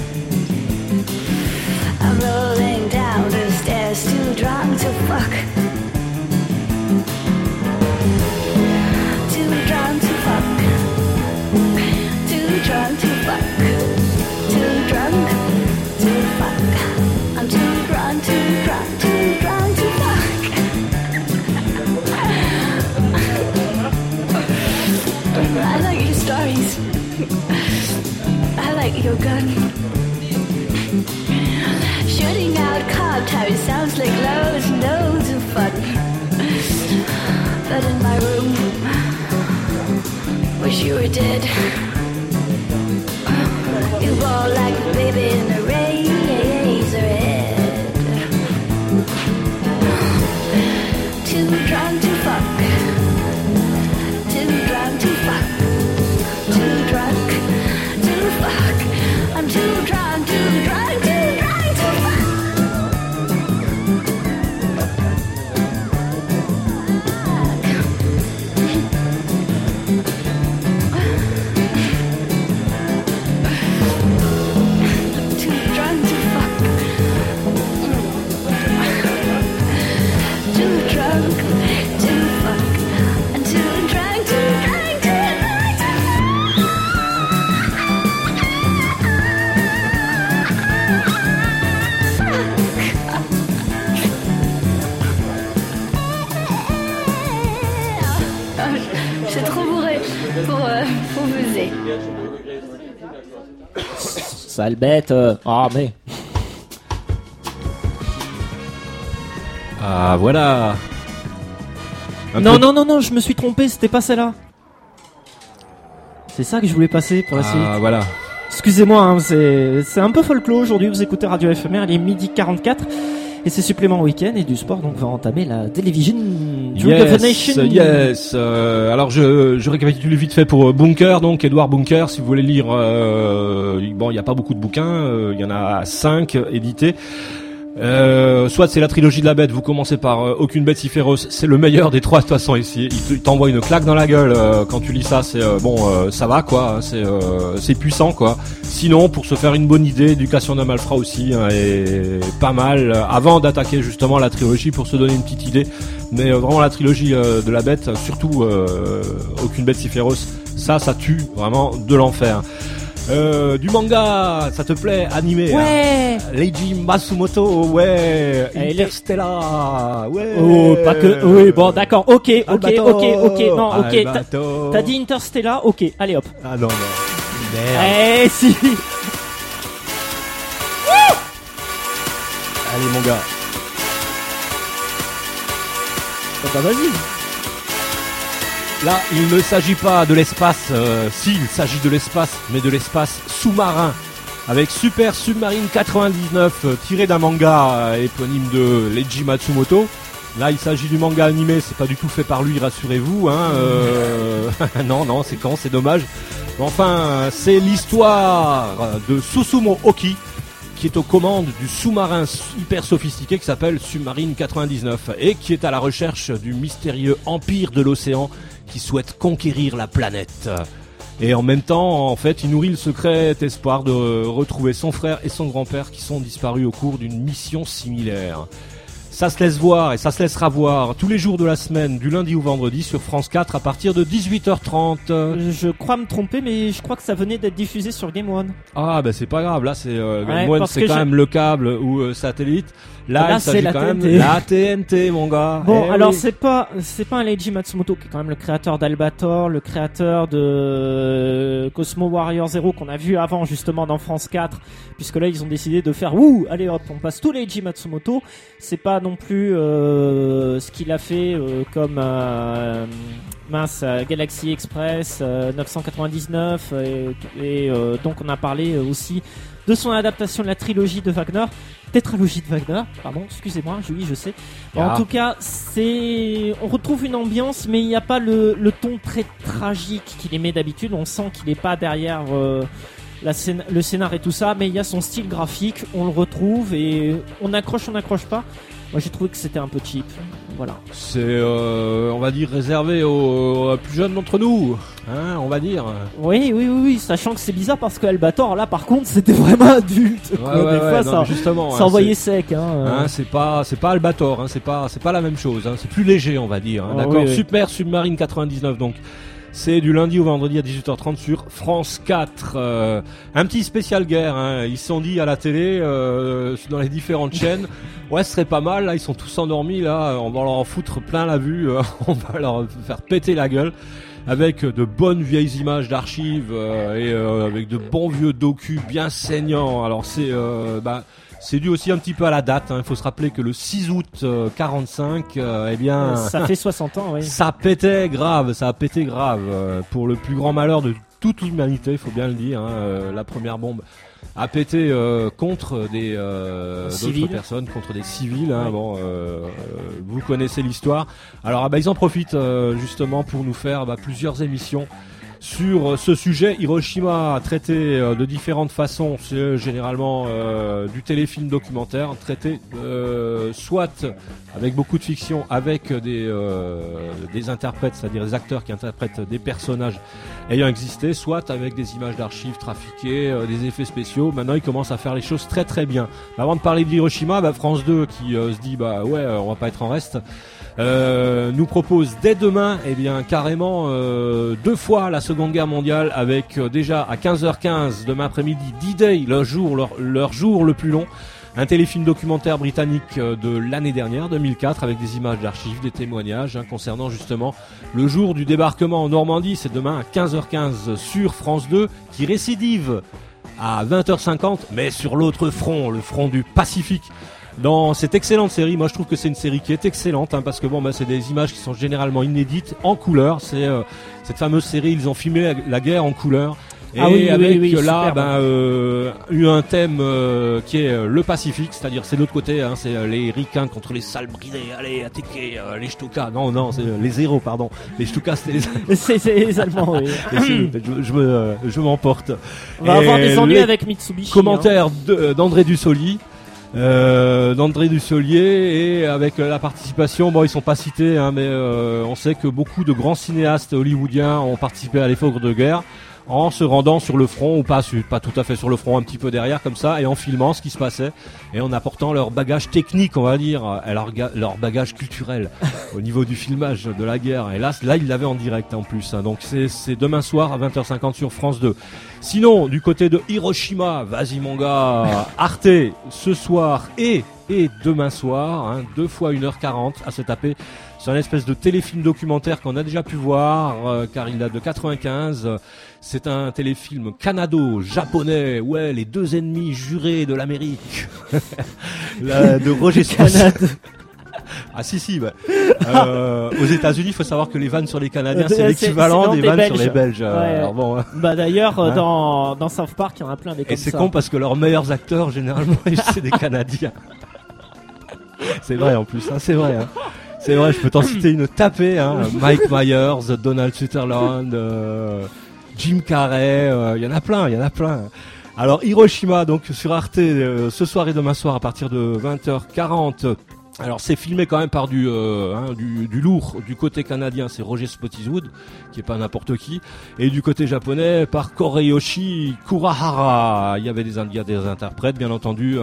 I'm rolling down the stairs, too drunk to fuck. Too drunk to fuck. Too drunk to fuck. Too drunk to fuck. I'm too drunk, too drunk, too drunk to fuck. I like your stories. I like your gun. Shooting out car tires sounds like loads and loads of fun. But in my room, wish you were dead. You ball like a baby in a razor head. Too drunk to fuck. Too drunk to fuck. Too drunk to fuck. I'm too drunk, too drunk, too drunk to fuck. Too drunk to fuck. Too drunk to fuck. I'm too drunk, too drunk, too drunk to fuck. C'est trop bourré pour buzzer. Sale bête. Mais... Ah, voilà. Non, je me suis trompé, c'était pas celle-là. C'est ça que je voulais passer pour la suite. Ah, voilà. Excusez-moi, c'est un peu folklore aujourd'hui, vous écoutez Radio FMR, il est 12h44 et c'est supplément week-end et du sport, donc on va entamer la Television Drink of the Nation. Yes. Alors je récapitule vite fait pour Bunker, donc Edward Bunker, si vous voulez lire, il y a pas beaucoup de bouquins, il y en a 5 édités. Soit c'est la trilogie de la bête, vous commencez par Aucune bête si féroce, c'est le meilleur des 3 de toute façon ici, il t'envoie une claque dans la gueule quand tu lis ça, c'est ça va quoi, c'est puissant quoi. Sinon pour se faire une bonne idée, Éducation d'un malfrat aussi est pas mal avant d'attaquer justement la trilogie pour se donner une petite idée, mais vraiment la trilogie de la bête, surtout Aucune bête si féroce, ça tue vraiment de l'enfer. Du manga, ça te plaît, animé? Ouais. Hein. Leiji Matsumoto, ouais. Interstellar, ouais. Oh, pas que. Oui, bon, d'accord. Ok. Non, ok. Albato. T'as dit Interstellar, ok. Allez hop. Ah non. Eh si. Allez mon gars. Bah vas-y. Là, il ne s'agit pas de l'espace, si, il s'agit de l'espace, mais de l'espace sous-marin. Avec Super Submarine 99, tiré d'un manga éponyme de Leiji Matsumoto. Là, il s'agit du manga animé, c'est pas du tout fait par lui, rassurez-vous. Hein, non, c'est dommage. Enfin, c'est l'histoire de Susumu Oki, qui est aux commandes du sous-marin hyper sophistiqué qui s'appelle Submarine 99 et qui est à la recherche du mystérieux empire de l'océan qui souhaite conquérir la planète. Et en même temps, en fait, il nourrit le secret espoir de retrouver son frère et son grand-père qui sont disparus au cours d'une mission similaire. Ça se laisse voir et ça se laissera voir tous les jours de la semaine, du lundi au vendredi sur France 4 à partir de 18h30. Je crois me tromper, mais je crois que ça venait d'être diffusé sur Game One. Ah bah c'est pas grave, là c'est Ouais, One, parce c'est que quand même le câble ou satellite. Là, Là, il s'agit c'est la quand même TNT. la TNT, mon gars. Bon, Eh alors oui. c'est pas un Leiji Matsumoto qui est quand même le créateur d'Albator, le créateur de Cosmo Warrior Zero qu'on a vu avant justement dans France 4, puisque là ils ont décidé de faire allez hop, on passe tout Leiji Matsumoto. C'est pas non plus ce qu'il a fait comme Galaxy Express 999 et donc on a parlé aussi de son adaptation de la trilogie de Wagner, tétralogie de Wagner, pardon, excusez-moi, oui, je sais. En tout cas, on retrouve une ambiance, mais il n'y a pas le ton très tragique qu'il aimait d'habitude. On sent qu'il n'est pas derrière le scénar et tout ça, mais il y a son style graphique, on le retrouve et on accroche pas. Moi, j'ai trouvé que c'était un peu cheap. Voilà. C'est, on va dire, réservé aux plus jeunes d'entre nous, hein, on va dire. Oui, sachant que c'est bizarre parce que Albator, là, par contre, c'était vraiment adulte. Quoi. Ouais, Des fois, non, ça, mais justement, ça hein, envoyait sec. c'est pas Albator, hein, c'est pas la même chose. Hein, c'est plus léger, on va dire. Hein, d'accord. Oui. Super Submarine 99, donc. C'est du lundi au vendredi à 18h30 sur France 4. Un petit spécial guerre, hein. Ils se sont dit à la télé, dans les différentes chaînes, ouais, ce serait pas mal, là, ils sont tous endormis, là, on va leur en foutre plein la vue, on va leur faire péter la gueule, avec de bonnes vieilles images d'archives, et avec de bons vieux docus bien saignants. Alors c'est dû aussi un petit peu à la date, hein. Il faut se rappeler que le 6 août 45, eh bien... Ça fait 60 ans, oui. Ça a pété grave, pour le plus grand malheur de toute l'humanité, il faut bien le dire, hein. La première bombe a pété contre des d'autres personnes, contre des civils, hein. Bon, vous connaissez l'histoire. Alors ils en profitent justement pour nous faire plusieurs émissions sur ce sujet. Hiroshima traité de différentes façons, c'est généralement du téléfilm documentaire, traité soit avec beaucoup de fiction, avec des interprètes, c'est-à-dire des acteurs qui interprètent des personnages ayant existé, soit avec des images d'archives trafiquées, des effets spéciaux. Maintenant, ils commencent à faire les choses très très bien. Avant de parler d'Hiroshima, France 2 qui se dit on va pas être en reste, nous propose dès demain carrément 2 fois la Seconde Guerre mondiale, avec déjà à 15h15 demain après-midi D-Day, leur jour le plus long, un téléfilm documentaire britannique de l'année dernière, 2004, avec des images d'archives, des témoignages concernant justement le jour du débarquement en Normandie. C'est demain à 15h15 sur France 2, qui récidive à 20h50, mais sur l'autre front, le front du Pacifique. Dans cette excellente série, moi je trouve que c'est une série qui est excellente, hein, parce que c'est des images qui sont généralement inédites, en couleur. C'est cette fameuse série, ils ont filmé la guerre en couleur. Et avec là, eu un thème qui est le Pacifique, c'est-à-dire c'est de l'autre côté, hein, c'est les ricains contre les salbridés, allez attaquer les Stukas. Non, c'est les zéros, pardon. Les Stukas, c'était les c'est les Allemands, oui. je m'emporte. On va avoir des ennuis avec Mitsubishi. Commentaire d'André Dussolier. D'André Dussolier, et avec la participation, ils sont pas cités, hein, mais on sait que beaucoup de grands cinéastes hollywoodiens ont participé à l'effort de guerre en se rendant sur le front, ou pas tout à fait sur le front, un petit peu derrière comme ça, et en filmant ce qui se passait, et en apportant leur bagage technique, on va dire, leur bagage culturel au niveau du filmage de la guerre. Et là ils l'avaient en direct en plus, hein. Donc c'est demain soir à 20h50 sur France 2. Sinon, du côté de Hiroshima, vas-y mon gars, Arte ce soir et et Demain soir, 2 fois 1h40 à se taper. C'est un espèce de téléfilm documentaire qu'on a déjà pu voir, car il date de 95. C'est un téléfilm canado-japonais, ouais, les deux ennemis jurés de l'Amérique, de Roger Spottiswoode. Ah si, bah. Aux États-Unis, il faut savoir que les vannes sur les Canadiens, c'est l'équivalent des vannes sur les Belges. Ouais. Alors bon, bah d'ailleurs, dans South Park, il y en a plein des comme ça. Et c'est con parce que leurs meilleurs acteurs, généralement, c'est des Canadiens. C'est vrai en plus, c'est vrai. C'est vrai, je peux t'en citer une tapée. Mike Myers, Donald Sutherland, Jim Carrey, il y en a plein. Alors Hiroshima, donc sur Arte, ce soir et demain soir à partir de 20h40. Alors c'est filmé quand même par du lourd du côté canadien, c'est Roger Spottiswoode qui est pas n'importe qui, et du côté japonais par Koreyoshi Kurahara. Il y a des interprètes bien entendu,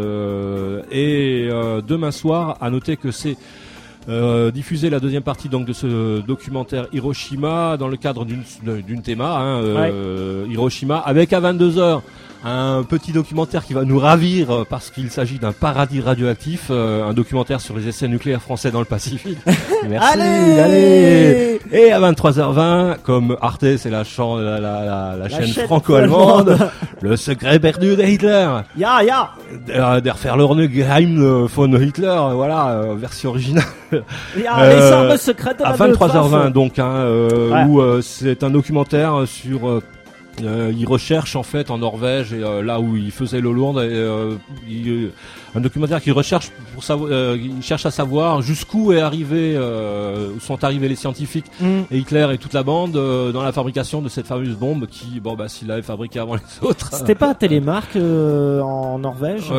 et demain soir à noter que c'est diffuser la deuxième partie donc de ce documentaire Hiroshima dans le cadre d'une théma Hiroshima, avec à 22h un petit documentaire qui va nous ravir parce qu'il s'agit d'un paradis radioactif, un documentaire sur les essais nucléaires français dans le Pacifique. Merci. Allez. Et à 23h20, comme Arte, c'est la chaîne franco-allemande, le secret perdu de Hitler. Der verlorene Geheim von Hitler, voilà, version originale. Les armes secrètes de la à 23h20 donc, où c'est un documentaire sur il recherche en fait en Norvège et là où il faisait l'eau lourde, un documentaire qui recherche pour savoir, il cherche à savoir jusqu'où où sont arrivés les scientifiques et Hitler et toute la bande dans la fabrication de cette fameuse bombe qui, s'il l'avait fabriquée avant les autres. C'était pas Télémark en Norvège,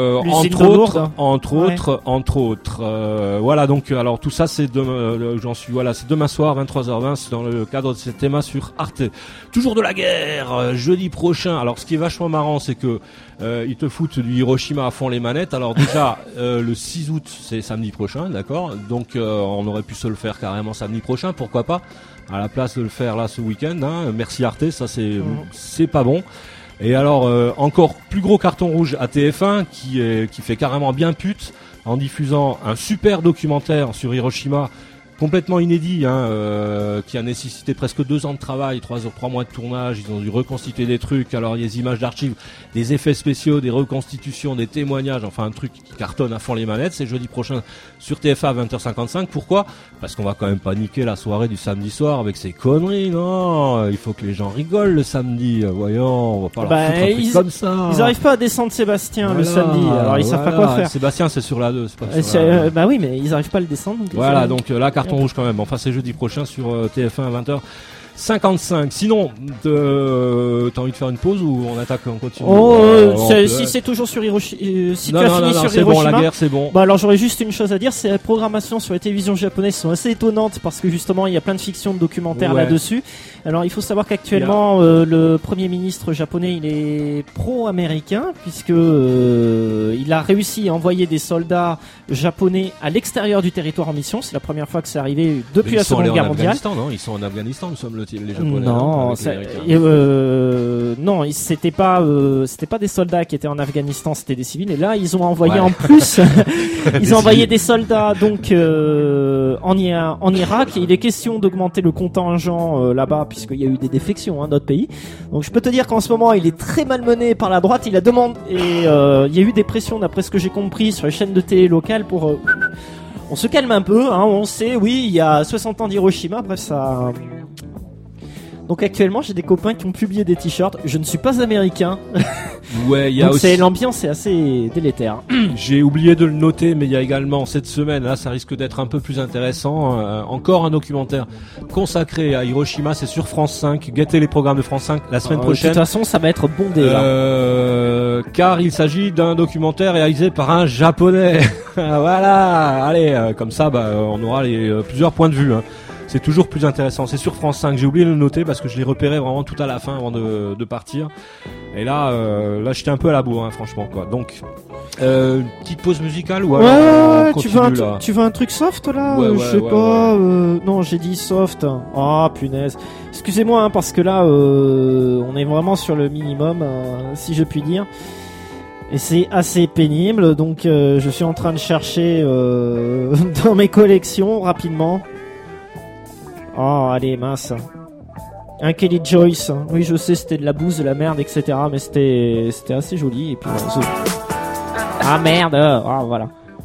entre autres. Voilà, donc alors tout ça c'est c'est demain soir 23h20, c'est dans le cadre de ce thème sur Arte. Toujours de la guerre, jeudi prochain. Alors ce qui est vachement marrant, c'est que ils te foutent du Hiroshima à fond les manettes. Alors déjà le 6 août c'est samedi prochain, d'accord, donc on aurait pu se le faire carrément samedi prochain, pourquoi pas, à la place de le faire là ce week-end, merci Arte, ça c'est pas bon. Et alors encore plus gros carton rouge à TF1 qui fait carrément bien pute en diffusant un super documentaire sur Hiroshima complètement inédit, qui a nécessité presque 2 ans de travail, 3 mois de tournage. Ils ont dû reconstituer des trucs. Alors il y a des images d'archives, des effets spéciaux, des reconstitutions, des témoignages, enfin un truc qui cartonne à fond les manettes. C'est jeudi prochain sur TF1 à 20h55. Pourquoi ? Parce qu'on va quand même pas niquer la soirée du samedi soir avec ces conneries, non. Il faut que les gens rigolent le samedi. Voyons, on va pas leur foutre un truc comme ça. Ils arrivent pas à descendre Sébastien le samedi, alors ils savent pas quoi faire. Sébastien c'est sur la 2, c'est pas sur la 2. Bah oui, mais ils arrivent pas à le descendre. Donc voilà, donc là carton rouge quand même. Enfin c'est jeudi prochain sur TF1 à 20h55. Sinon, t'as envie de faire une pause ou on attaque, on continue? Si c'est toujours sur Hiroshima, si tu as fini sur Hiroshima, bon, la guerre c'est bon. Bah alors j'aurais juste une chose à dire, c'est la programmation sur la télévision japonaise sont assez étonnantes parce que justement il y a plein de fictions, de documentaires là-dessus. Alors il faut savoir qu'actuellement le premier ministre japonais il est pro-américain puisque il a réussi à envoyer des soldats japonais à l'extérieur du territoire en mission. C'est la première fois que c'est arrivé depuis la Seconde Guerre mondiale. Non, ils sont en Afghanistan, nous sommes les Japonais. Non, c'était pas des soldats qui étaient en Afghanistan, c'était des civils. Et là, ils ont envoyé en plus, ils ont envoyé des soldats donc en Irak. Et il est question d'augmenter le contingent là-bas puisqu'il y a eu des défections d'autres pays. Donc je peux te dire qu'en ce moment, il est très malmené par la droite. Il a demandé et il y a eu des pressions d'après ce que j'ai compris sur les chaînes de télé locales pour on se calme un peu, on sait, oui, il y a 60 ans d'Hiroshima, bref, ça... Donc actuellement, j'ai des copains qui ont publié des t-shirts. Je ne suis pas américain. Ouais, il y a aussi... l'ambiance est assez délétère. J'ai oublié de le noter, mais il y a également cette semaine, là, ça risque d'être un peu plus intéressant. Encore un documentaire consacré à Hiroshima, c'est sur France 5. Guettez les programmes de France 5 la semaine prochaine. De toute façon, ça va être bondé. Car il s'agit d'un documentaire réalisé par un Japonais. Voilà, allez, comme ça, on aura plusieurs points de vue. C'est toujours plus intéressant. C'est sur France 5. J'ai oublié de le noter parce que je l'ai repéré vraiment tout à la fin avant de partir. Et là j'étais un peu à la bourre, franchement, quoi. Donc, petite pause musicale ou alors tu veux un truc soft là? Je sais pas. Non, j'ai dit soft. Ah, punaise. Excusez-moi, parce que là, on est vraiment sur le minimum, si je puis dire. Et c'est assez pénible, donc je suis en train de chercher dans mes collections rapidement. Oh, allez, mince. Un Kelly Joyce. Oui, je sais, c'était de la bouse, de la merde, etc. Mais c'était assez joli. Et puis, ah merde. Ah, voilà.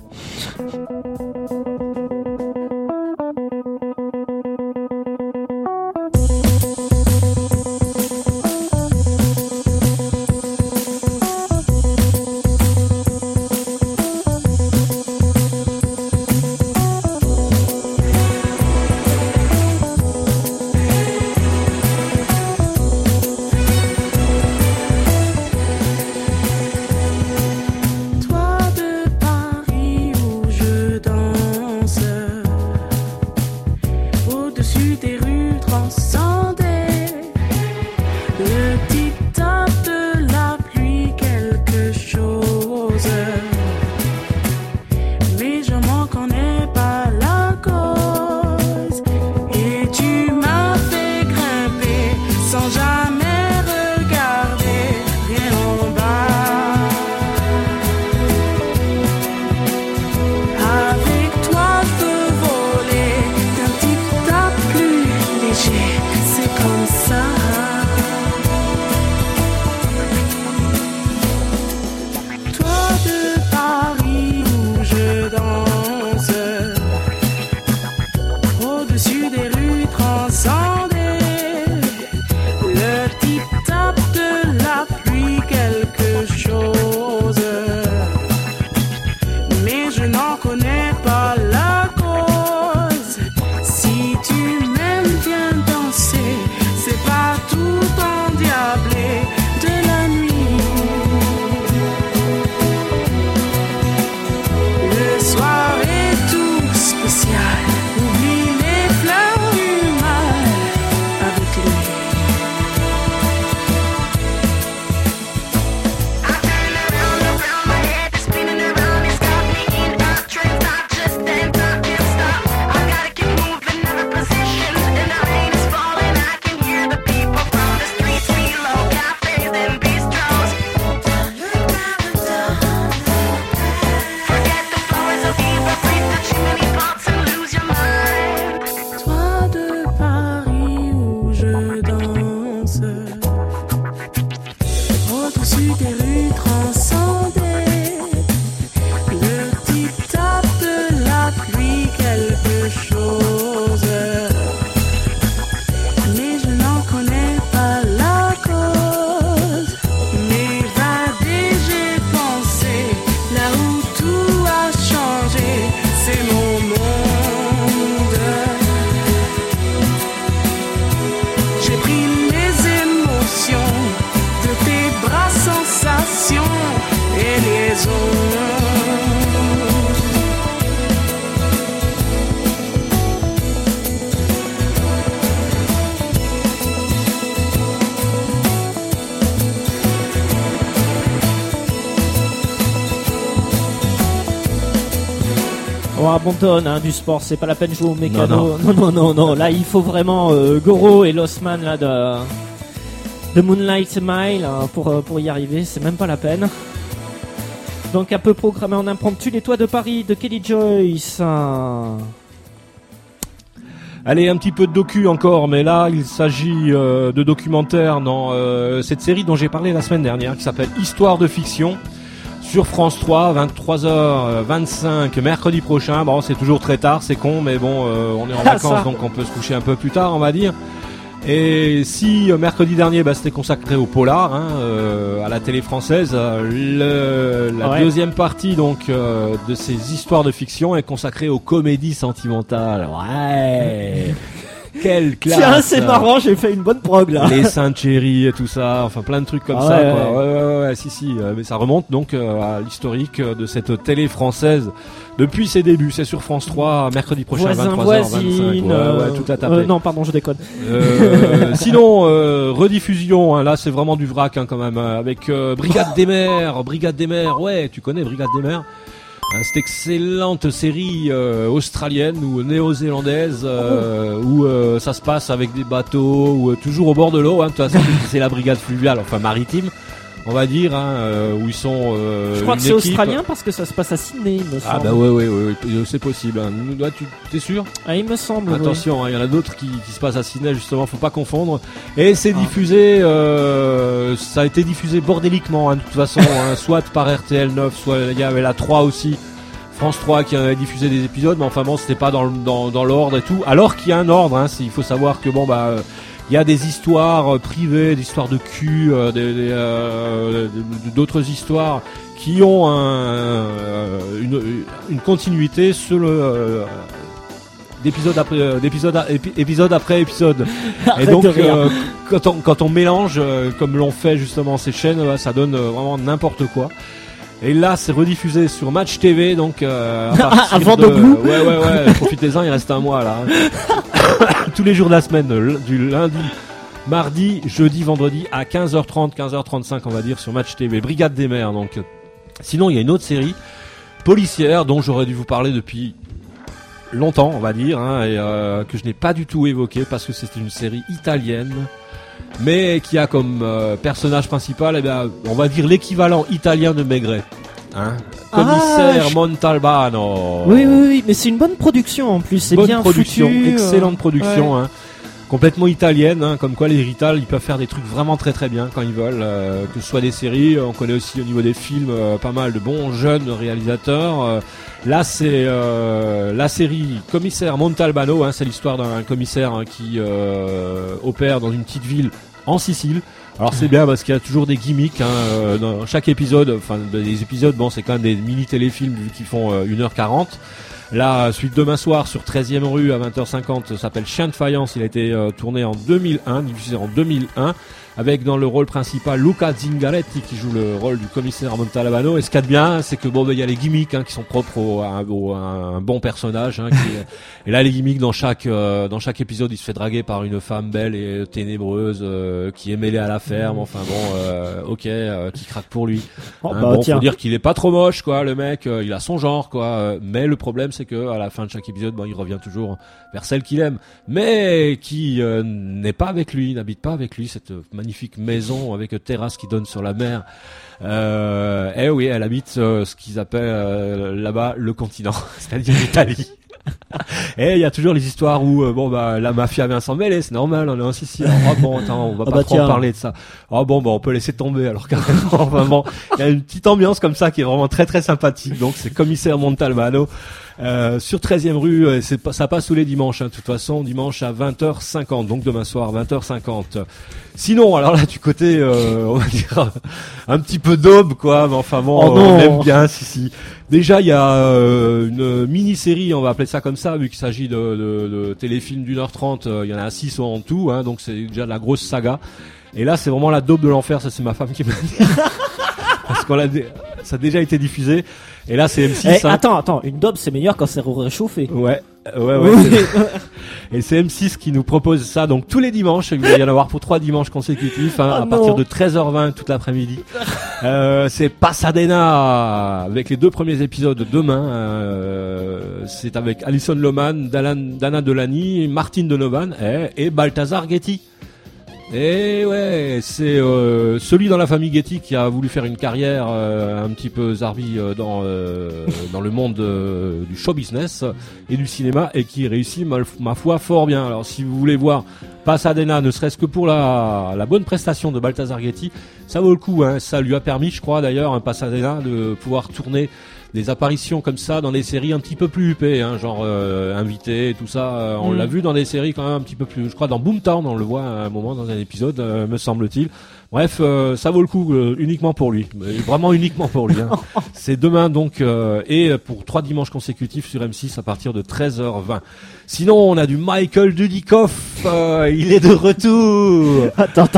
On abandonne du sport, c'est pas la peine de jouer au mécano. Non. Là, il faut vraiment Goro et Lossman là de Moonlight Smile pour y arriver. C'est même pas la peine. Donc un peu programmé en impromptu, les toits de Paris de Kelly Joyce. Allez, un petit peu de docu encore, mais là, il s'agit de documentaire dans cette série dont j'ai parlé la semaine dernière, qui s'appelle Histoire de fiction. Sur France 3, 23h25, mercredi prochain. Bon, c'est toujours très tard, c'est con, mais bon, on est en vacances, donc on peut se coucher un peu plus tard, on va dire. Et si mercredi dernier, c'était consacré au polar, à la télé française, la deuxième partie donc de ces histoires de fiction est consacrée aux comédies sentimentales. Ouais. Quelle classe! Tiens, c'est marrant, j'ai fait une bonne prog là. Les Saintes Chéries et tout ça, enfin plein de trucs comme ça. Ouais, si, mais ça remonte donc à l'historique de cette télé française depuis ses débuts. C'est sur France 3, mercredi prochain, 23h25. Ouais, tout à taper. Non, pardon, je déconne. Sinon, rediffusion, là c'est vraiment du vrac quand même, avec Brigade des Mers, ouais, tu connais Brigade des Mers? Cette excellente série australienne ou néo-zélandaise où ça se passe avec des bateaux ou toujours au bord de l'eau, de toute façon c'est la brigade fluviale, enfin maritime, on va dire, où ils sont. Je crois une que c'est équipe. australien parce que ça se passe à Sydney, il me semble. Ah bah ouais, c'est possible. Hein. T'es sûr? Ah, il me semble. Attention, il y en a d'autres qui se passent à Sydney justement, faut pas confondre. Et c'est diffusé, ça a été diffusé bordéliquement, de toute façon, soit par RTL 9, soit il y avait la 3 aussi. France 3 qui avait diffusé des épisodes, mais enfin bon, c'était pas dans l'ordre et tout. Alors qu'il y a un ordre, il faut savoir que il y a des histoires privées, des histoires de cul, d'autres histoires qui ont une continuité d'épisode après épisode. Et donc quand on mélange, comme l'ont fait justement ces chaînes, ça donne vraiment n'importe quoi. Et là, c'est rediffusé sur Match TV, donc à partir de ouais, profitez-en, il reste un mois là. Tous les jours de la semaine, du lundi, mardi, jeudi, vendredi à 15h30, 15h35 on va dire sur Match TV, Brigade des mers. Donc sinon, il y a une autre série policière dont j'aurais dû vous parler depuis longtemps, on va dire, et que je n'ai pas du tout évoqué parce que c'est une série italienne. Mais qui a comme personnage principal, on va dire l'équivalent italien de Maigret, Commissaire Montalbano. Oui, mais c'est une bonne production en plus, c'est bien production, foutu. Excellente production, complètement italienne, comme quoi les Rital, ils peuvent faire des trucs vraiment très très bien quand ils veulent, que ce soit des séries, on connaît aussi au niveau des films pas mal de bons jeunes réalisateurs. Là, c'est la série Commissaire Montalbano, c'est l'histoire d'un commissaire qui opère dans une petite ville en Sicile. Alors c'est bien parce qu'il y a toujours des gimmicks dans chaque épisode, enfin des épisodes, c'est quand même des mini téléfilms vu qu'ils font 1h40. Là, suite demain soir sur 13e rue à 20h50, ça s'appelle Chien de faïence, il a été tourné en 2001, diffusé en 2001. Avec dans le rôle principal Luca Zingaretti qui joue le rôle du commissaire Montalbano. Et ce qu'il y a de bien, c'est que il y a les gimmicks qui sont propres à un bon personnage. Et là, les gimmicks dans chaque épisode, il se fait draguer par une femme belle et ténébreuse qui est mêlée à la ferme. Enfin qui craque pour lui. Faut dire qu'il est pas trop moche, quoi. Le mec, il a son genre, quoi. Mais le problème, c'est que à la fin de chaque épisode, il revient toujours vers celle qu'il aime, mais qui n'est pas avec lui, n'habite pas avec lui. Cette magnifique maison avec une terrasse qui donne sur la mer. Et oui, elle habite ce qu'ils appellent là-bas le continent, c'est-à-dire l'Italie. Et il y a toujours les histoires où la mafia vient s'en mêler, c'est normal, on est en Sicile. On va pas trop en parler de ça. On peut laisser tomber alors carrément. Il y a une petite ambiance comme ça qui est vraiment très très sympathique. Donc c'est Commissaire Montalbano. Sur 13e rue, ça passe tous les dimanches, de toute façon, dimanche à 20h50, donc demain soir 20h50. Sinon, alors là du côté, on va dire un petit peu d'aube, quoi, mais on aime bien, si. Déjà, il y a une mini-série, on va appeler ça comme ça, vu qu'il s'agit de téléfilms d'1h30, il y en a 6 en tout, donc c'est déjà de la grosse saga. Et là, c'est vraiment la daube de l'enfer, ça c'est ma femme qui me dit. Parce ça a déjà été diffusé. Et là, c'est M6. Attends, une daube, c'est meilleur quand c'est réchauffé. Ouais. Et c'est M6 qui nous propose ça, donc tous les dimanches. Il va y en avoir pour 3 dimanches consécutifs, à partir de 13h20 toute l'après-midi. C'est Pasadena, avec les 2 premiers épisodes de demain. C'est avec Alison Lohman, Dana Delany, Martine Donovan et Balthazar Getty. Et ouais, c'est celui dans la famille Getty qui a voulu faire une carrière un petit peu zarbi dans le monde du show business et du cinéma, et qui réussit ma foi fort bien. Alors si vous voulez voir Pasadena, ne serait-ce que pour la bonne prestation de Balthazar Getty, ça vaut le coup, ça lui a permis, je crois d'ailleurs, Pasadena, de pouvoir tourner des apparitions comme ça dans des séries un petit peu plus huppées, genre Invité et tout ça. On l'a vu dans des séries quand même un petit peu plus. Je crois dans Boomtown, on le voit à un moment dans un épisode, me semble-t-il. Bref, ça vaut le coup uniquement pour lui, vraiment uniquement pour lui. C'est demain donc, et pour 3 dimanches consécutifs sur M6 à partir de 13h20. Sinon, on a du Michael Dudikoff, il est de retour. Attends.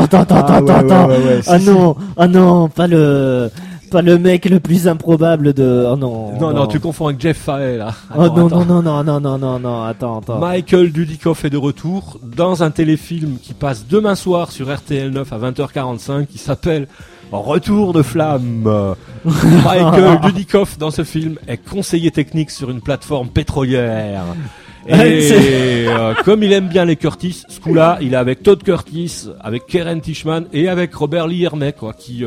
Ah non, pas le mec le plus improbable de... Oh non, tu confonds avec Jeff Fahey là. Non, attends. Michael Dudikoff est de retour dans un téléfilm qui passe demain soir sur RTL 9 à 20h45 qui s'appelle Retour de flamme. Michael Dudikoff dans ce film est conseiller technique sur une plateforme pétrolière. Et comme il aime bien les Curtis, ce coup-là, il est avec Todd Curtis, avec Karen Tishman et avec Robert Lee Ermey, quoi, qui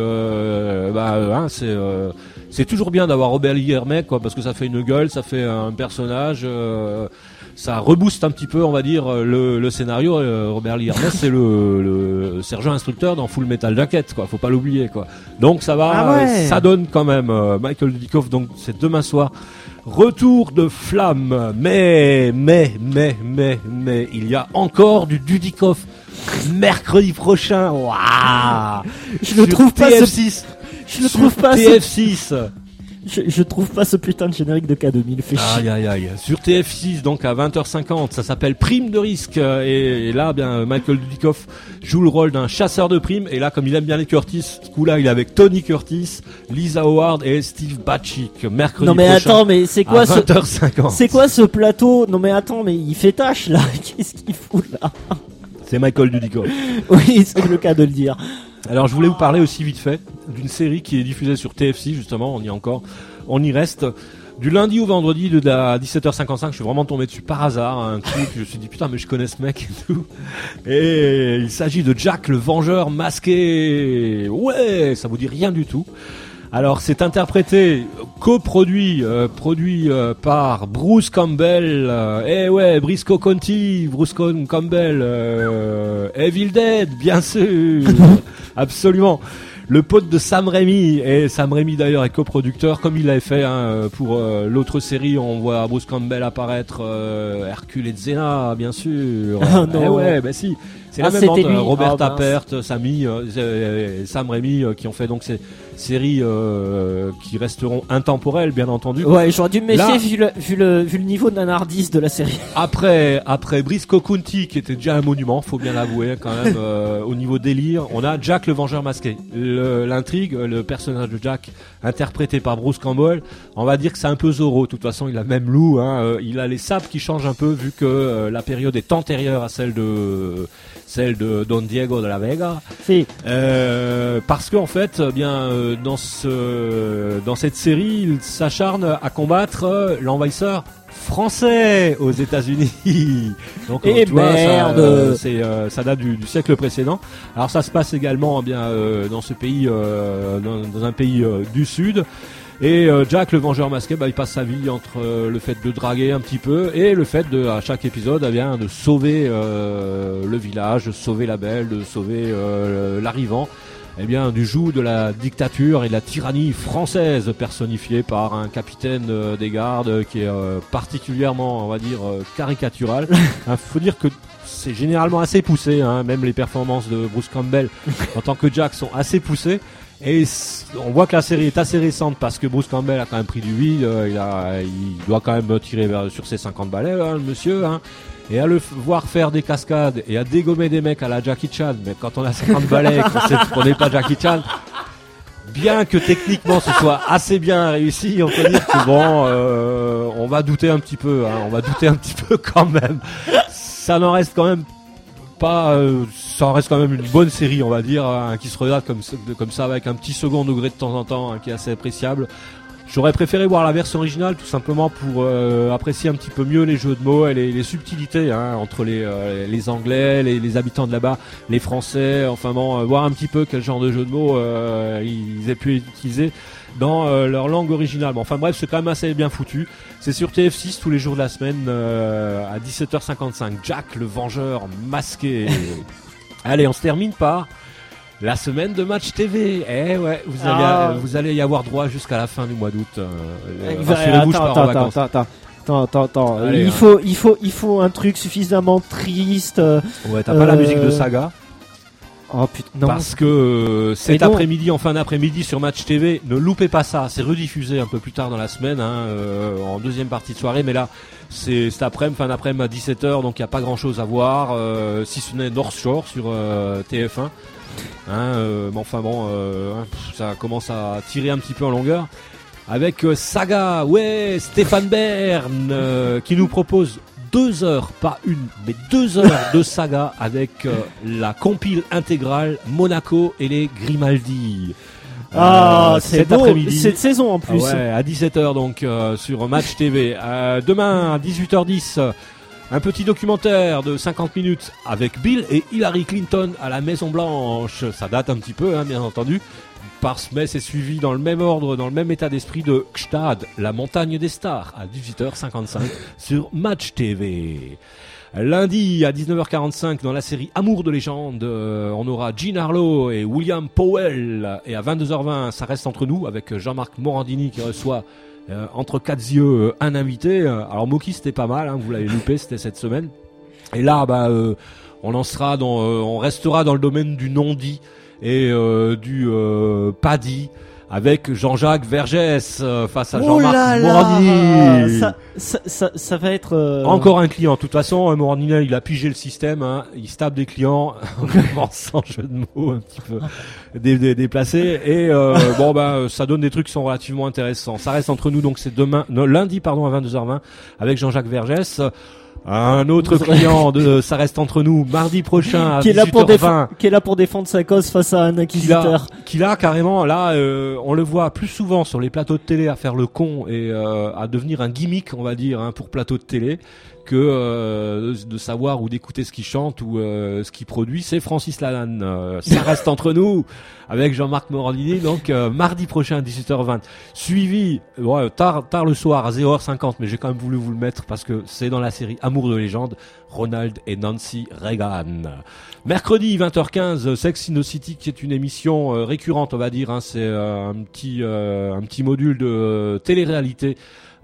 c'est toujours bien d'avoir Robert Lee Ermey, quoi, parce que ça fait une gueule, ça fait un personnage, ça rebooste un petit peu, on va dire, le scénario. Robert Lee Ermey, c'est le sergent instructeur dans Full Metal Jacket, quoi, faut pas l'oublier, quoi. Donc ça va, ça donne quand même Michael Dudikoff, donc c'est demain soir. Retour de flamme, mais il y a encore du Dudikoff mercredi prochain. Waouh! Je ne trouve pas TF6. Je ne trouve pas TF6. Je trouve pas ce putain de générique de K2000, fait chier. Aïe. Sur TF6, donc à 20h50, ça s'appelle Prime de risque. Et là, bien, Michael Dudikoff joue le rôle d'un chasseur de primes. Et là, comme il aime bien les Curtis, ce coup-là, il est avec Tony Curtis, Lisa Howard et Steve Batchick. Mercredi non mais prochain, attends, mais c'est quoi à 20h50. C'est quoi ce plateau? Non mais attends, mais il fait tâche là. Qu'est-ce qu'il fout là? C'est Michael Dudikoff. Oui, c'est le cas de le dire. Alors je voulais vous parler aussi vite fait d'une série qui est diffusée sur TF6 justement, on y reste du lundi au vendredi à 17h55. Je suis vraiment tombé dessus par hasard, un coup, puis je me suis dit putain mais je connais ce mec et tout. Et il s'agit de Jack le Vengeur masqué. Ouais, ça vous dit rien du tout. Alors c'est interprété, coproduit, produit par Bruce Campbell, Briscoe County, Bruce Campbell, Evil Dead, bien sûr, absolument. Le pote de Sam Raimi, et Sam Raimi d'ailleurs est coproducteur, comme il l'avait fait pour l'autre série. On voit Bruce Campbell apparaître, Hercule et Xena, bien sûr. Ah non. Si. C'est la même bande, Robert Tappert, Sam Raimi qui ont fait donc ces séries qui resteront intemporelles, bien entendu. Ouais, j'aurais dû me méfier vu le niveau de nanardise de la série. Après Briscoe County, qui était déjà un monument, faut bien l'avouer quand même, au niveau délire, on a Jack le Vengeur masqué. L'intrigue, le personnage de Jack, interprété par Bruce Campbell, on va dire que c'est un peu Zorro. De toute façon, il a même loup, il a les sapes qui changent un peu vu que la période est antérieure à celle de Don Diego de la Vega. Si. Parce qu'en fait, dans cette série, il s'acharne à combattre l'envahisseur français aux États-Unis. Donc, et tu vois, merde. ça date du siècle précédent. Alors, ça se passe également dans ce pays, dans un pays du Sud. Et Jack le Vengeur masqué, il passe sa vie entre le fait de draguer un petit peu et le fait à chaque épisode, de sauver le village, de sauver la belle, de sauver l'arrivant, du joug de la dictature et de la tyrannie française personnifiée par un capitaine des gardes qui est particulièrement, on va dire, caricatural. Faut dire que c'est généralement assez poussé, même les performances de Bruce Campbell en tant que Jack sont assez poussées. Et on voit que la série est assez récente parce que Bruce Campbell a quand même pris du vide, il doit quand même tirer sur ses 50 balais, le monsieur, et à le voir faire des cascades et à dégommer des mecs à la Jackie Chan, mais quand on a 50 balais et qu'on n'est pas Jackie Chan, bien que techniquement ce soit assez bien réussi, on peut dire que on va douter un petit peu, quand même. Ça n'en reste quand même pas, ça reste quand même une bonne série, on va dire, qui se regarde comme ça avec un petit second degré de temps en temps, qui est assez appréciable. J'aurais préféré voir la version originale tout simplement pour apprécier un petit peu mieux les jeux de mots et les subtilités entre les Anglais, les habitants de là-bas, les Français, voir un petit peu quel genre de jeu de mots ils aient pu utiliser dans leur langue originale. Enfin bref, c'est quand même assez bien foutu. C'est sur TF6 tous les jours de la semaine à 17h55. Jack le Vengeur masqué. Allez, on se termine par la semaine de Match TV. Vous allez y avoir droit jusqu'à la fin du mois d'août. Rassurez-vous, je pars en vacances. Attends. Allez, il faut un truc suffisamment triste. Ouais, t'as pas la musique de Saga. Oh putain, non. Parce que cet après-midi, en fin d'après-midi sur Match TV, ne loupez pas ça. C'est rediffusé un peu plus tard dans la semaine, en deuxième partie de soirée. Mais là, c'est cet après-midi, fin d'après-midi à 17h, donc il n'y a pas grand-chose à voir, si ce n'est North Shore sur TF1. Ça commence à tirer un petit peu en longueur. Avec Saga, Stéphane Bern, qui nous propose 2 heures, pas une, mais 2 heures de Saga avec la compile intégrale Monaco et les Grimaldi. C'est beau, cette saison en plus. À 17h donc sur Match TV. Demain à 18h10, Un petit documentaire de 50 minutes avec Bill et Hillary Clinton à la Maison Blanche. Ça date un petit peu, hein, bien entendu. Mais c'est suivi dans le même ordre, dans le même état d'esprit de Gstad, la montagne des stars, à 18h55 sur Match TV. Lundi à 19h45 dans la série Amour de légende, on aura Jean Harlow et William Powell. Et à 22h20, ça reste entre nous avec Jean-Marc Morandini qui reçoit entre quatre yeux un invité. Alors Moki c'était pas mal, hein, vous l'avez loupé, c'était cette semaine. Et là, on restera dans le domaine du non-dit et du pas dit avec Jean-Jacques Vergès face à Jean-Marc Morandini. Ça va être encore un client. De toute façon, Morandini, il a pigé le système, hein. Il se tape des clients sans jeu de mots un petit peu déplacés et ça donne des trucs qui sont relativement intéressants. Ça reste entre nous, donc c'est lundi à 22h20 avec Jean-Jacques Vergès. Un autre client de Ça reste entre nous mardi prochain à 18h20 qui est là pour défendre sa cause face à un inquisiteur qui là carrément là on le voit plus souvent sur les plateaux de télé à faire le con et à devenir un gimmick on va dire hein, pour plateau de télé que de savoir ou d'écouter ce qu'il chante ou ce qu'il produit. C'est Francis Lalanne. Ça reste entre nous avec Jean-Marc Morandini, donc mardi prochain à 18h20. Suivi tard le soir à 0h50, mais j'ai quand même voulu vous le mettre parce que c'est dans la série Amour de légende, Ronald et Nancy Reagan. Mercredi 20h15, Sex in the City, qui est une émission récurrente, on va dire, hein, c'est un petit module de télé-réalité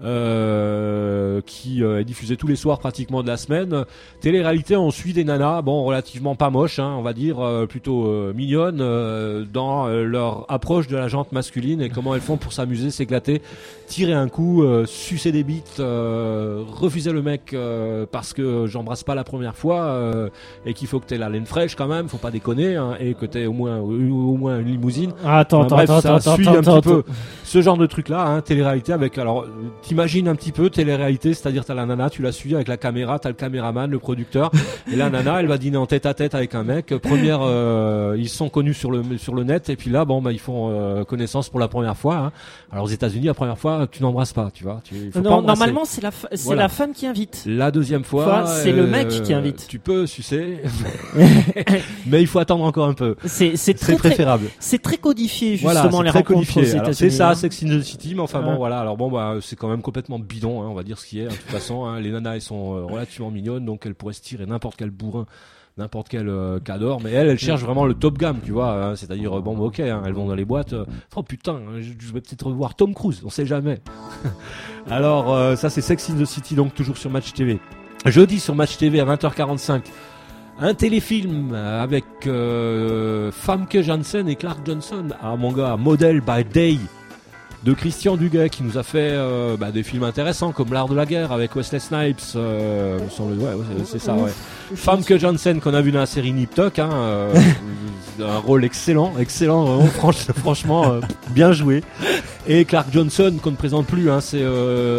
qui est diffusé tous les soirs pratiquement de la semaine. Télé-réalité, on suit des nanas, relativement pas moches, hein, on va dire, plutôt mignonnes, dans leur approche de la jante masculine et comment elles font pour s'amuser, s'éclater, tirer un coup, sucer des bites, refuser le mec parce que j'embrasse pas la première fois et qu'il faut que t'aies la laine fraîche quand même, faut pas déconner, hein, et que t'aies au moins une limousine. Attends, suit un petit peu ce genre de truc là, hein, télé-réalité avec alors. T'imagines un petit peu télé-réalité, c'est-à-dire t'as la nana, tu la suis avec la caméra, t'as le caméraman, le producteur, et la nana, elle va dîner en tête-à-tête avec un mec. Ils sont connus sur le net, et puis là, ils font connaissance pour la première fois. Hein. Alors aux États-Unis, la première fois, tu n'embrasses pas, tu vois. Normalement, c'est la femme qui invite. La deuxième fois, c'est le mec qui invite. Tu peux sucer, mais il faut attendre encore un peu. C'est préférable. C'est très codifié justement les rencontres aux États-Unis. Alors, c'est ça, Sex in the City, mais enfin voilà. Alors c'est quand même complètement bidon, hein, on va dire ce qui est. Hein. De toute façon, hein, les nanas elles sont relativement mignonnes, donc elles pourraient se tirer n'importe quel bourrin, n'importe quel cador, mais elles cherchent vraiment le top gamme, tu vois. Hein, c'est-à-dire ok, hein, elles vont dans les boîtes. Oh putain, je vais peut-être revoir Tom Cruise, on sait jamais. Alors ça c'est Sex in the City, donc toujours sur Match TV. Jeudi sur Match TV à 20h45. Un téléfilm avec Famke Janssen et Clark Johnson. Ah mon gars, Model by Day de Christian Duguay qui nous a fait des films intéressants comme L'Art de la guerre avec Wesley Snipes, c'est ça, ouais. Famke Janssen qu'on a vu dans la série Nip Tuck, hein, un rôle excellent, vraiment, franchement bien joué. Et Clark Johnson qu'on ne présente plus, hein, c'est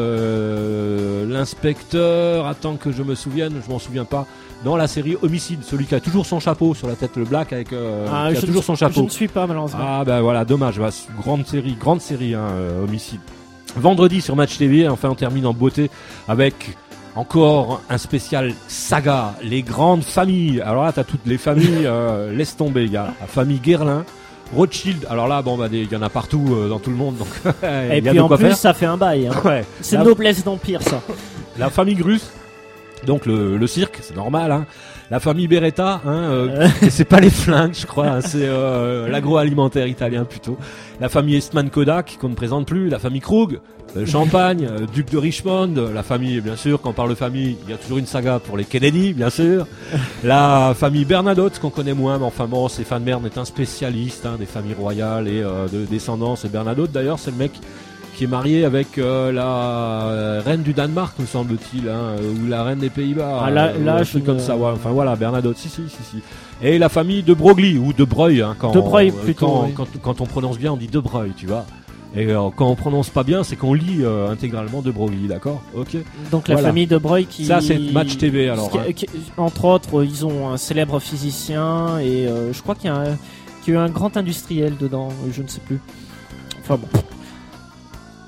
l'inspecteur, attends que je me souvienne, je m'en souviens pas, dans la série Homicide, celui qui a toujours son chapeau sur la tête, le black avec qui a toujours son chapeau. Je ne suis pas malheureusement. Ah voilà, dommage, grande série hein, Homicide. Vendredi sur Match TV, enfin on termine en beauté avec encore un spécial saga, les grandes familles. Alors là t'as toutes les familles, laisse tomber gars, la famille Guerlain, Rothschild, alors là il y en a partout dans tout le monde, donc et puis en plus ça fait un bail, hein. Ouais. C'est une noblesse d'empire ça. La famille Grus, donc le cirque, c'est normal, hein. La famille Beretta, hein, et c'est pas les flingues, je crois, hein, c'est l'agroalimentaire italien plutôt. La famille Eastman Kodak qu'on ne présente plus, la famille Krug, Champagne, Duc de Richmond, la famille, bien sûr, quand on parle de famille, il y a toujours une saga pour les Kennedy, bien sûr. La famille Bernadotte qu'on connaît moins, mais enfin bon, Stéphane Bern est un spécialiste, hein, des familles royales et de descendance. Et Bernadotte d'ailleurs, c'est le mec qui est marié avec la reine du Danemark, me semble-t-il, hein, ou la reine des Pays-Bas, un truc comme ça. Ouais. Enfin voilà, Bernadotte, si. Et la famille de Broglie ou de Breuil, hein, quand on prononce bien, on dit de Breuil, tu vois. Et quand on prononce pas bien, c'est qu'on lit intégralement de Broglie, d'accord ? Ok. Donc la famille de Breuil qui... Ça c'est Match TV alors. Entre autres, ils ont un célèbre physicien et je crois qu'il y a eu un grand industriel dedans, je ne sais plus. Enfin bon.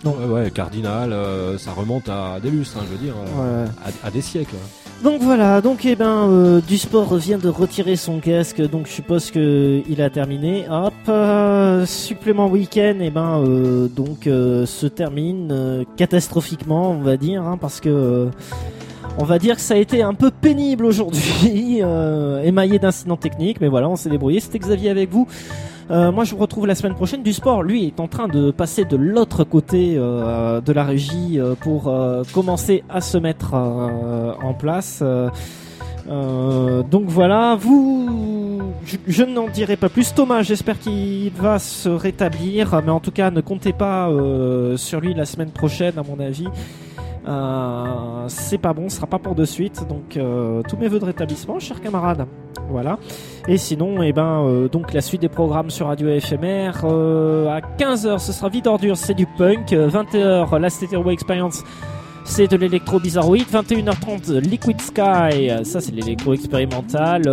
Non. Ouais, Cardinal, ça remonte à des lustres, hein, je veux dire, à des siècles. Donc voilà, donc du sport vient de retirer son casque, donc je suppose que il a terminé. Hop, supplément week-end, se termine catastrophiquement, on va dire, hein, parce que on va dire que ça a été un peu pénible aujourd'hui, émaillé d'incidents techniques, mais voilà, on s'est débrouillé. C'était Xavier avec vous. Moi je vous retrouve la semaine prochaine. Du sport, lui, est en train de passer de l'autre côté de la régie pour commencer à se mettre en place. Donc voilà, je n'en dirai pas plus. Thomas, j'espère qu'il va se rétablir, mais en tout cas ne comptez pas sur lui la semaine prochaine, à mon avis. C'est pas bon, ce sera pas pour de suite. Donc tous mes vœux de rétablissement, chers camarades. Voilà. Et sinon, donc la suite des programmes sur Radio FMR. À 15h, ce sera Vie d'ordure, c'est du punk. 20h, la Stereo Experience, c'est de l'électro bizarroïde. 21h30, Liquid Sky, ça c'est l'électro expérimental.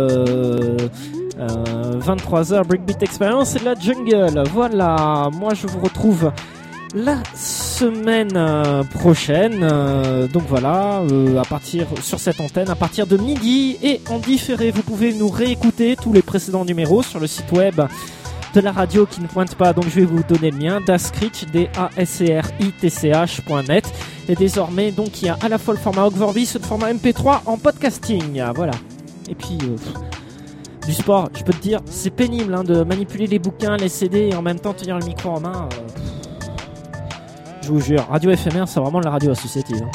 23h, Breakbeat Experience, c'est de la jungle. Voilà, moi je vous retrouve la semaine prochaine, donc voilà, à partir sur cette antenne, à partir de midi et en différé. Vous pouvez nous réécouter tous les précédents numéros sur le site web de la radio qui ne pointe pas, donc je vais vous donner le mien, dascritch, dascritch.net. Et désormais, donc il y a à la fois le format Ogvorvis et le format MP3 en podcasting, voilà. Et puis du sport, je peux te dire, c'est pénible hein, de manipuler les bouquins, les CD et en même temps tenir le micro en main. Je vous jure, Radio FMR, c'est vraiment de la radio associative. Hein.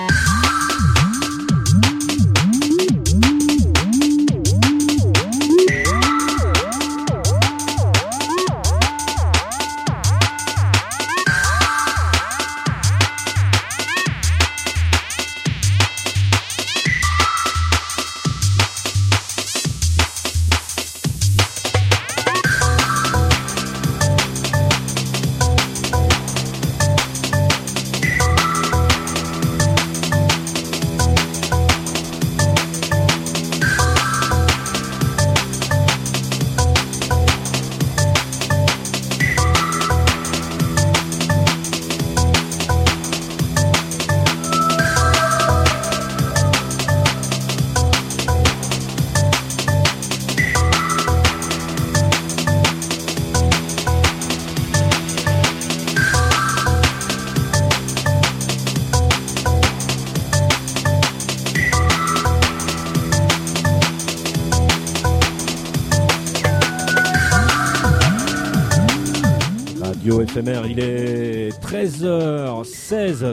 FMR, il est 13h16,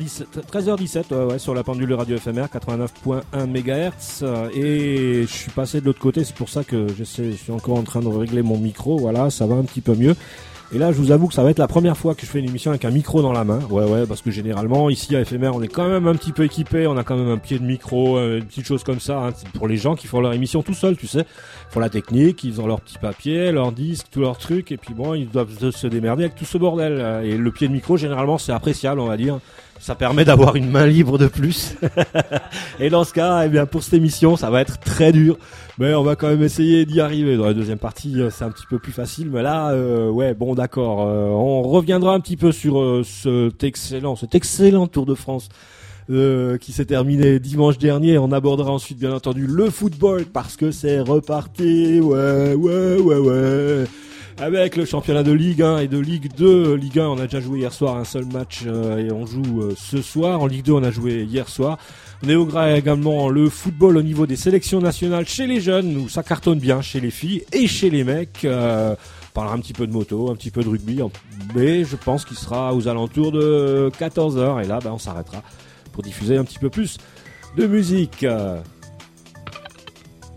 13h17 ouais, sur la pendule de Radio FMR, 89.1 MHz, et je suis passé de l'autre côté, c'est pour ça que je suis encore en train de régler mon micro, voilà, ça va un petit peu mieux. Et là, je vous avoue que ça va être la première fois que je fais une émission avec un micro dans la main. Ouais, parce que généralement, ici à FMR, on est quand même un petit peu équipé, on a quand même un pied de micro, une petite chose comme ça, hein. C'est pour les gens qui font leur émission tout seuls, tu sais. Ils font la technique, ils ont leur petit papier, leur disque, tous leurs trucs, et puis bon, ils doivent se démerder avec tout ce bordel. Et le pied de micro, généralement, c'est appréciable, on va dire. Ça permet d'avoir une main libre de plus. Et dans ce cas, eh bien, pour cette émission, ça va être très dur. Mais on va quand même essayer d'y arriver. Dans la deuxième partie, c'est un petit peu plus facile. Mais là, ouais, bon, d'accord. On reviendra un petit peu sur cet excellent Tour de France qui s'est terminé dimanche dernier. On abordera ensuite, bien entendu, le football parce que c'est reparti. Ouais. Avec le championnat de Ligue 1 et de Ligue 2. Ligue 1, on a déjà joué hier soir un seul match et on joue ce soir. En Ligue 2, on a joué hier soir. On évoquera également le football au niveau des sélections nationales chez les jeunes, où ça cartonne bien chez les filles et chez les mecs. On parlera un petit peu de moto, un petit peu de rugby, mais je pense qu'il sera aux alentours de 14h. Et là, on s'arrêtera pour diffuser un petit peu plus de musique.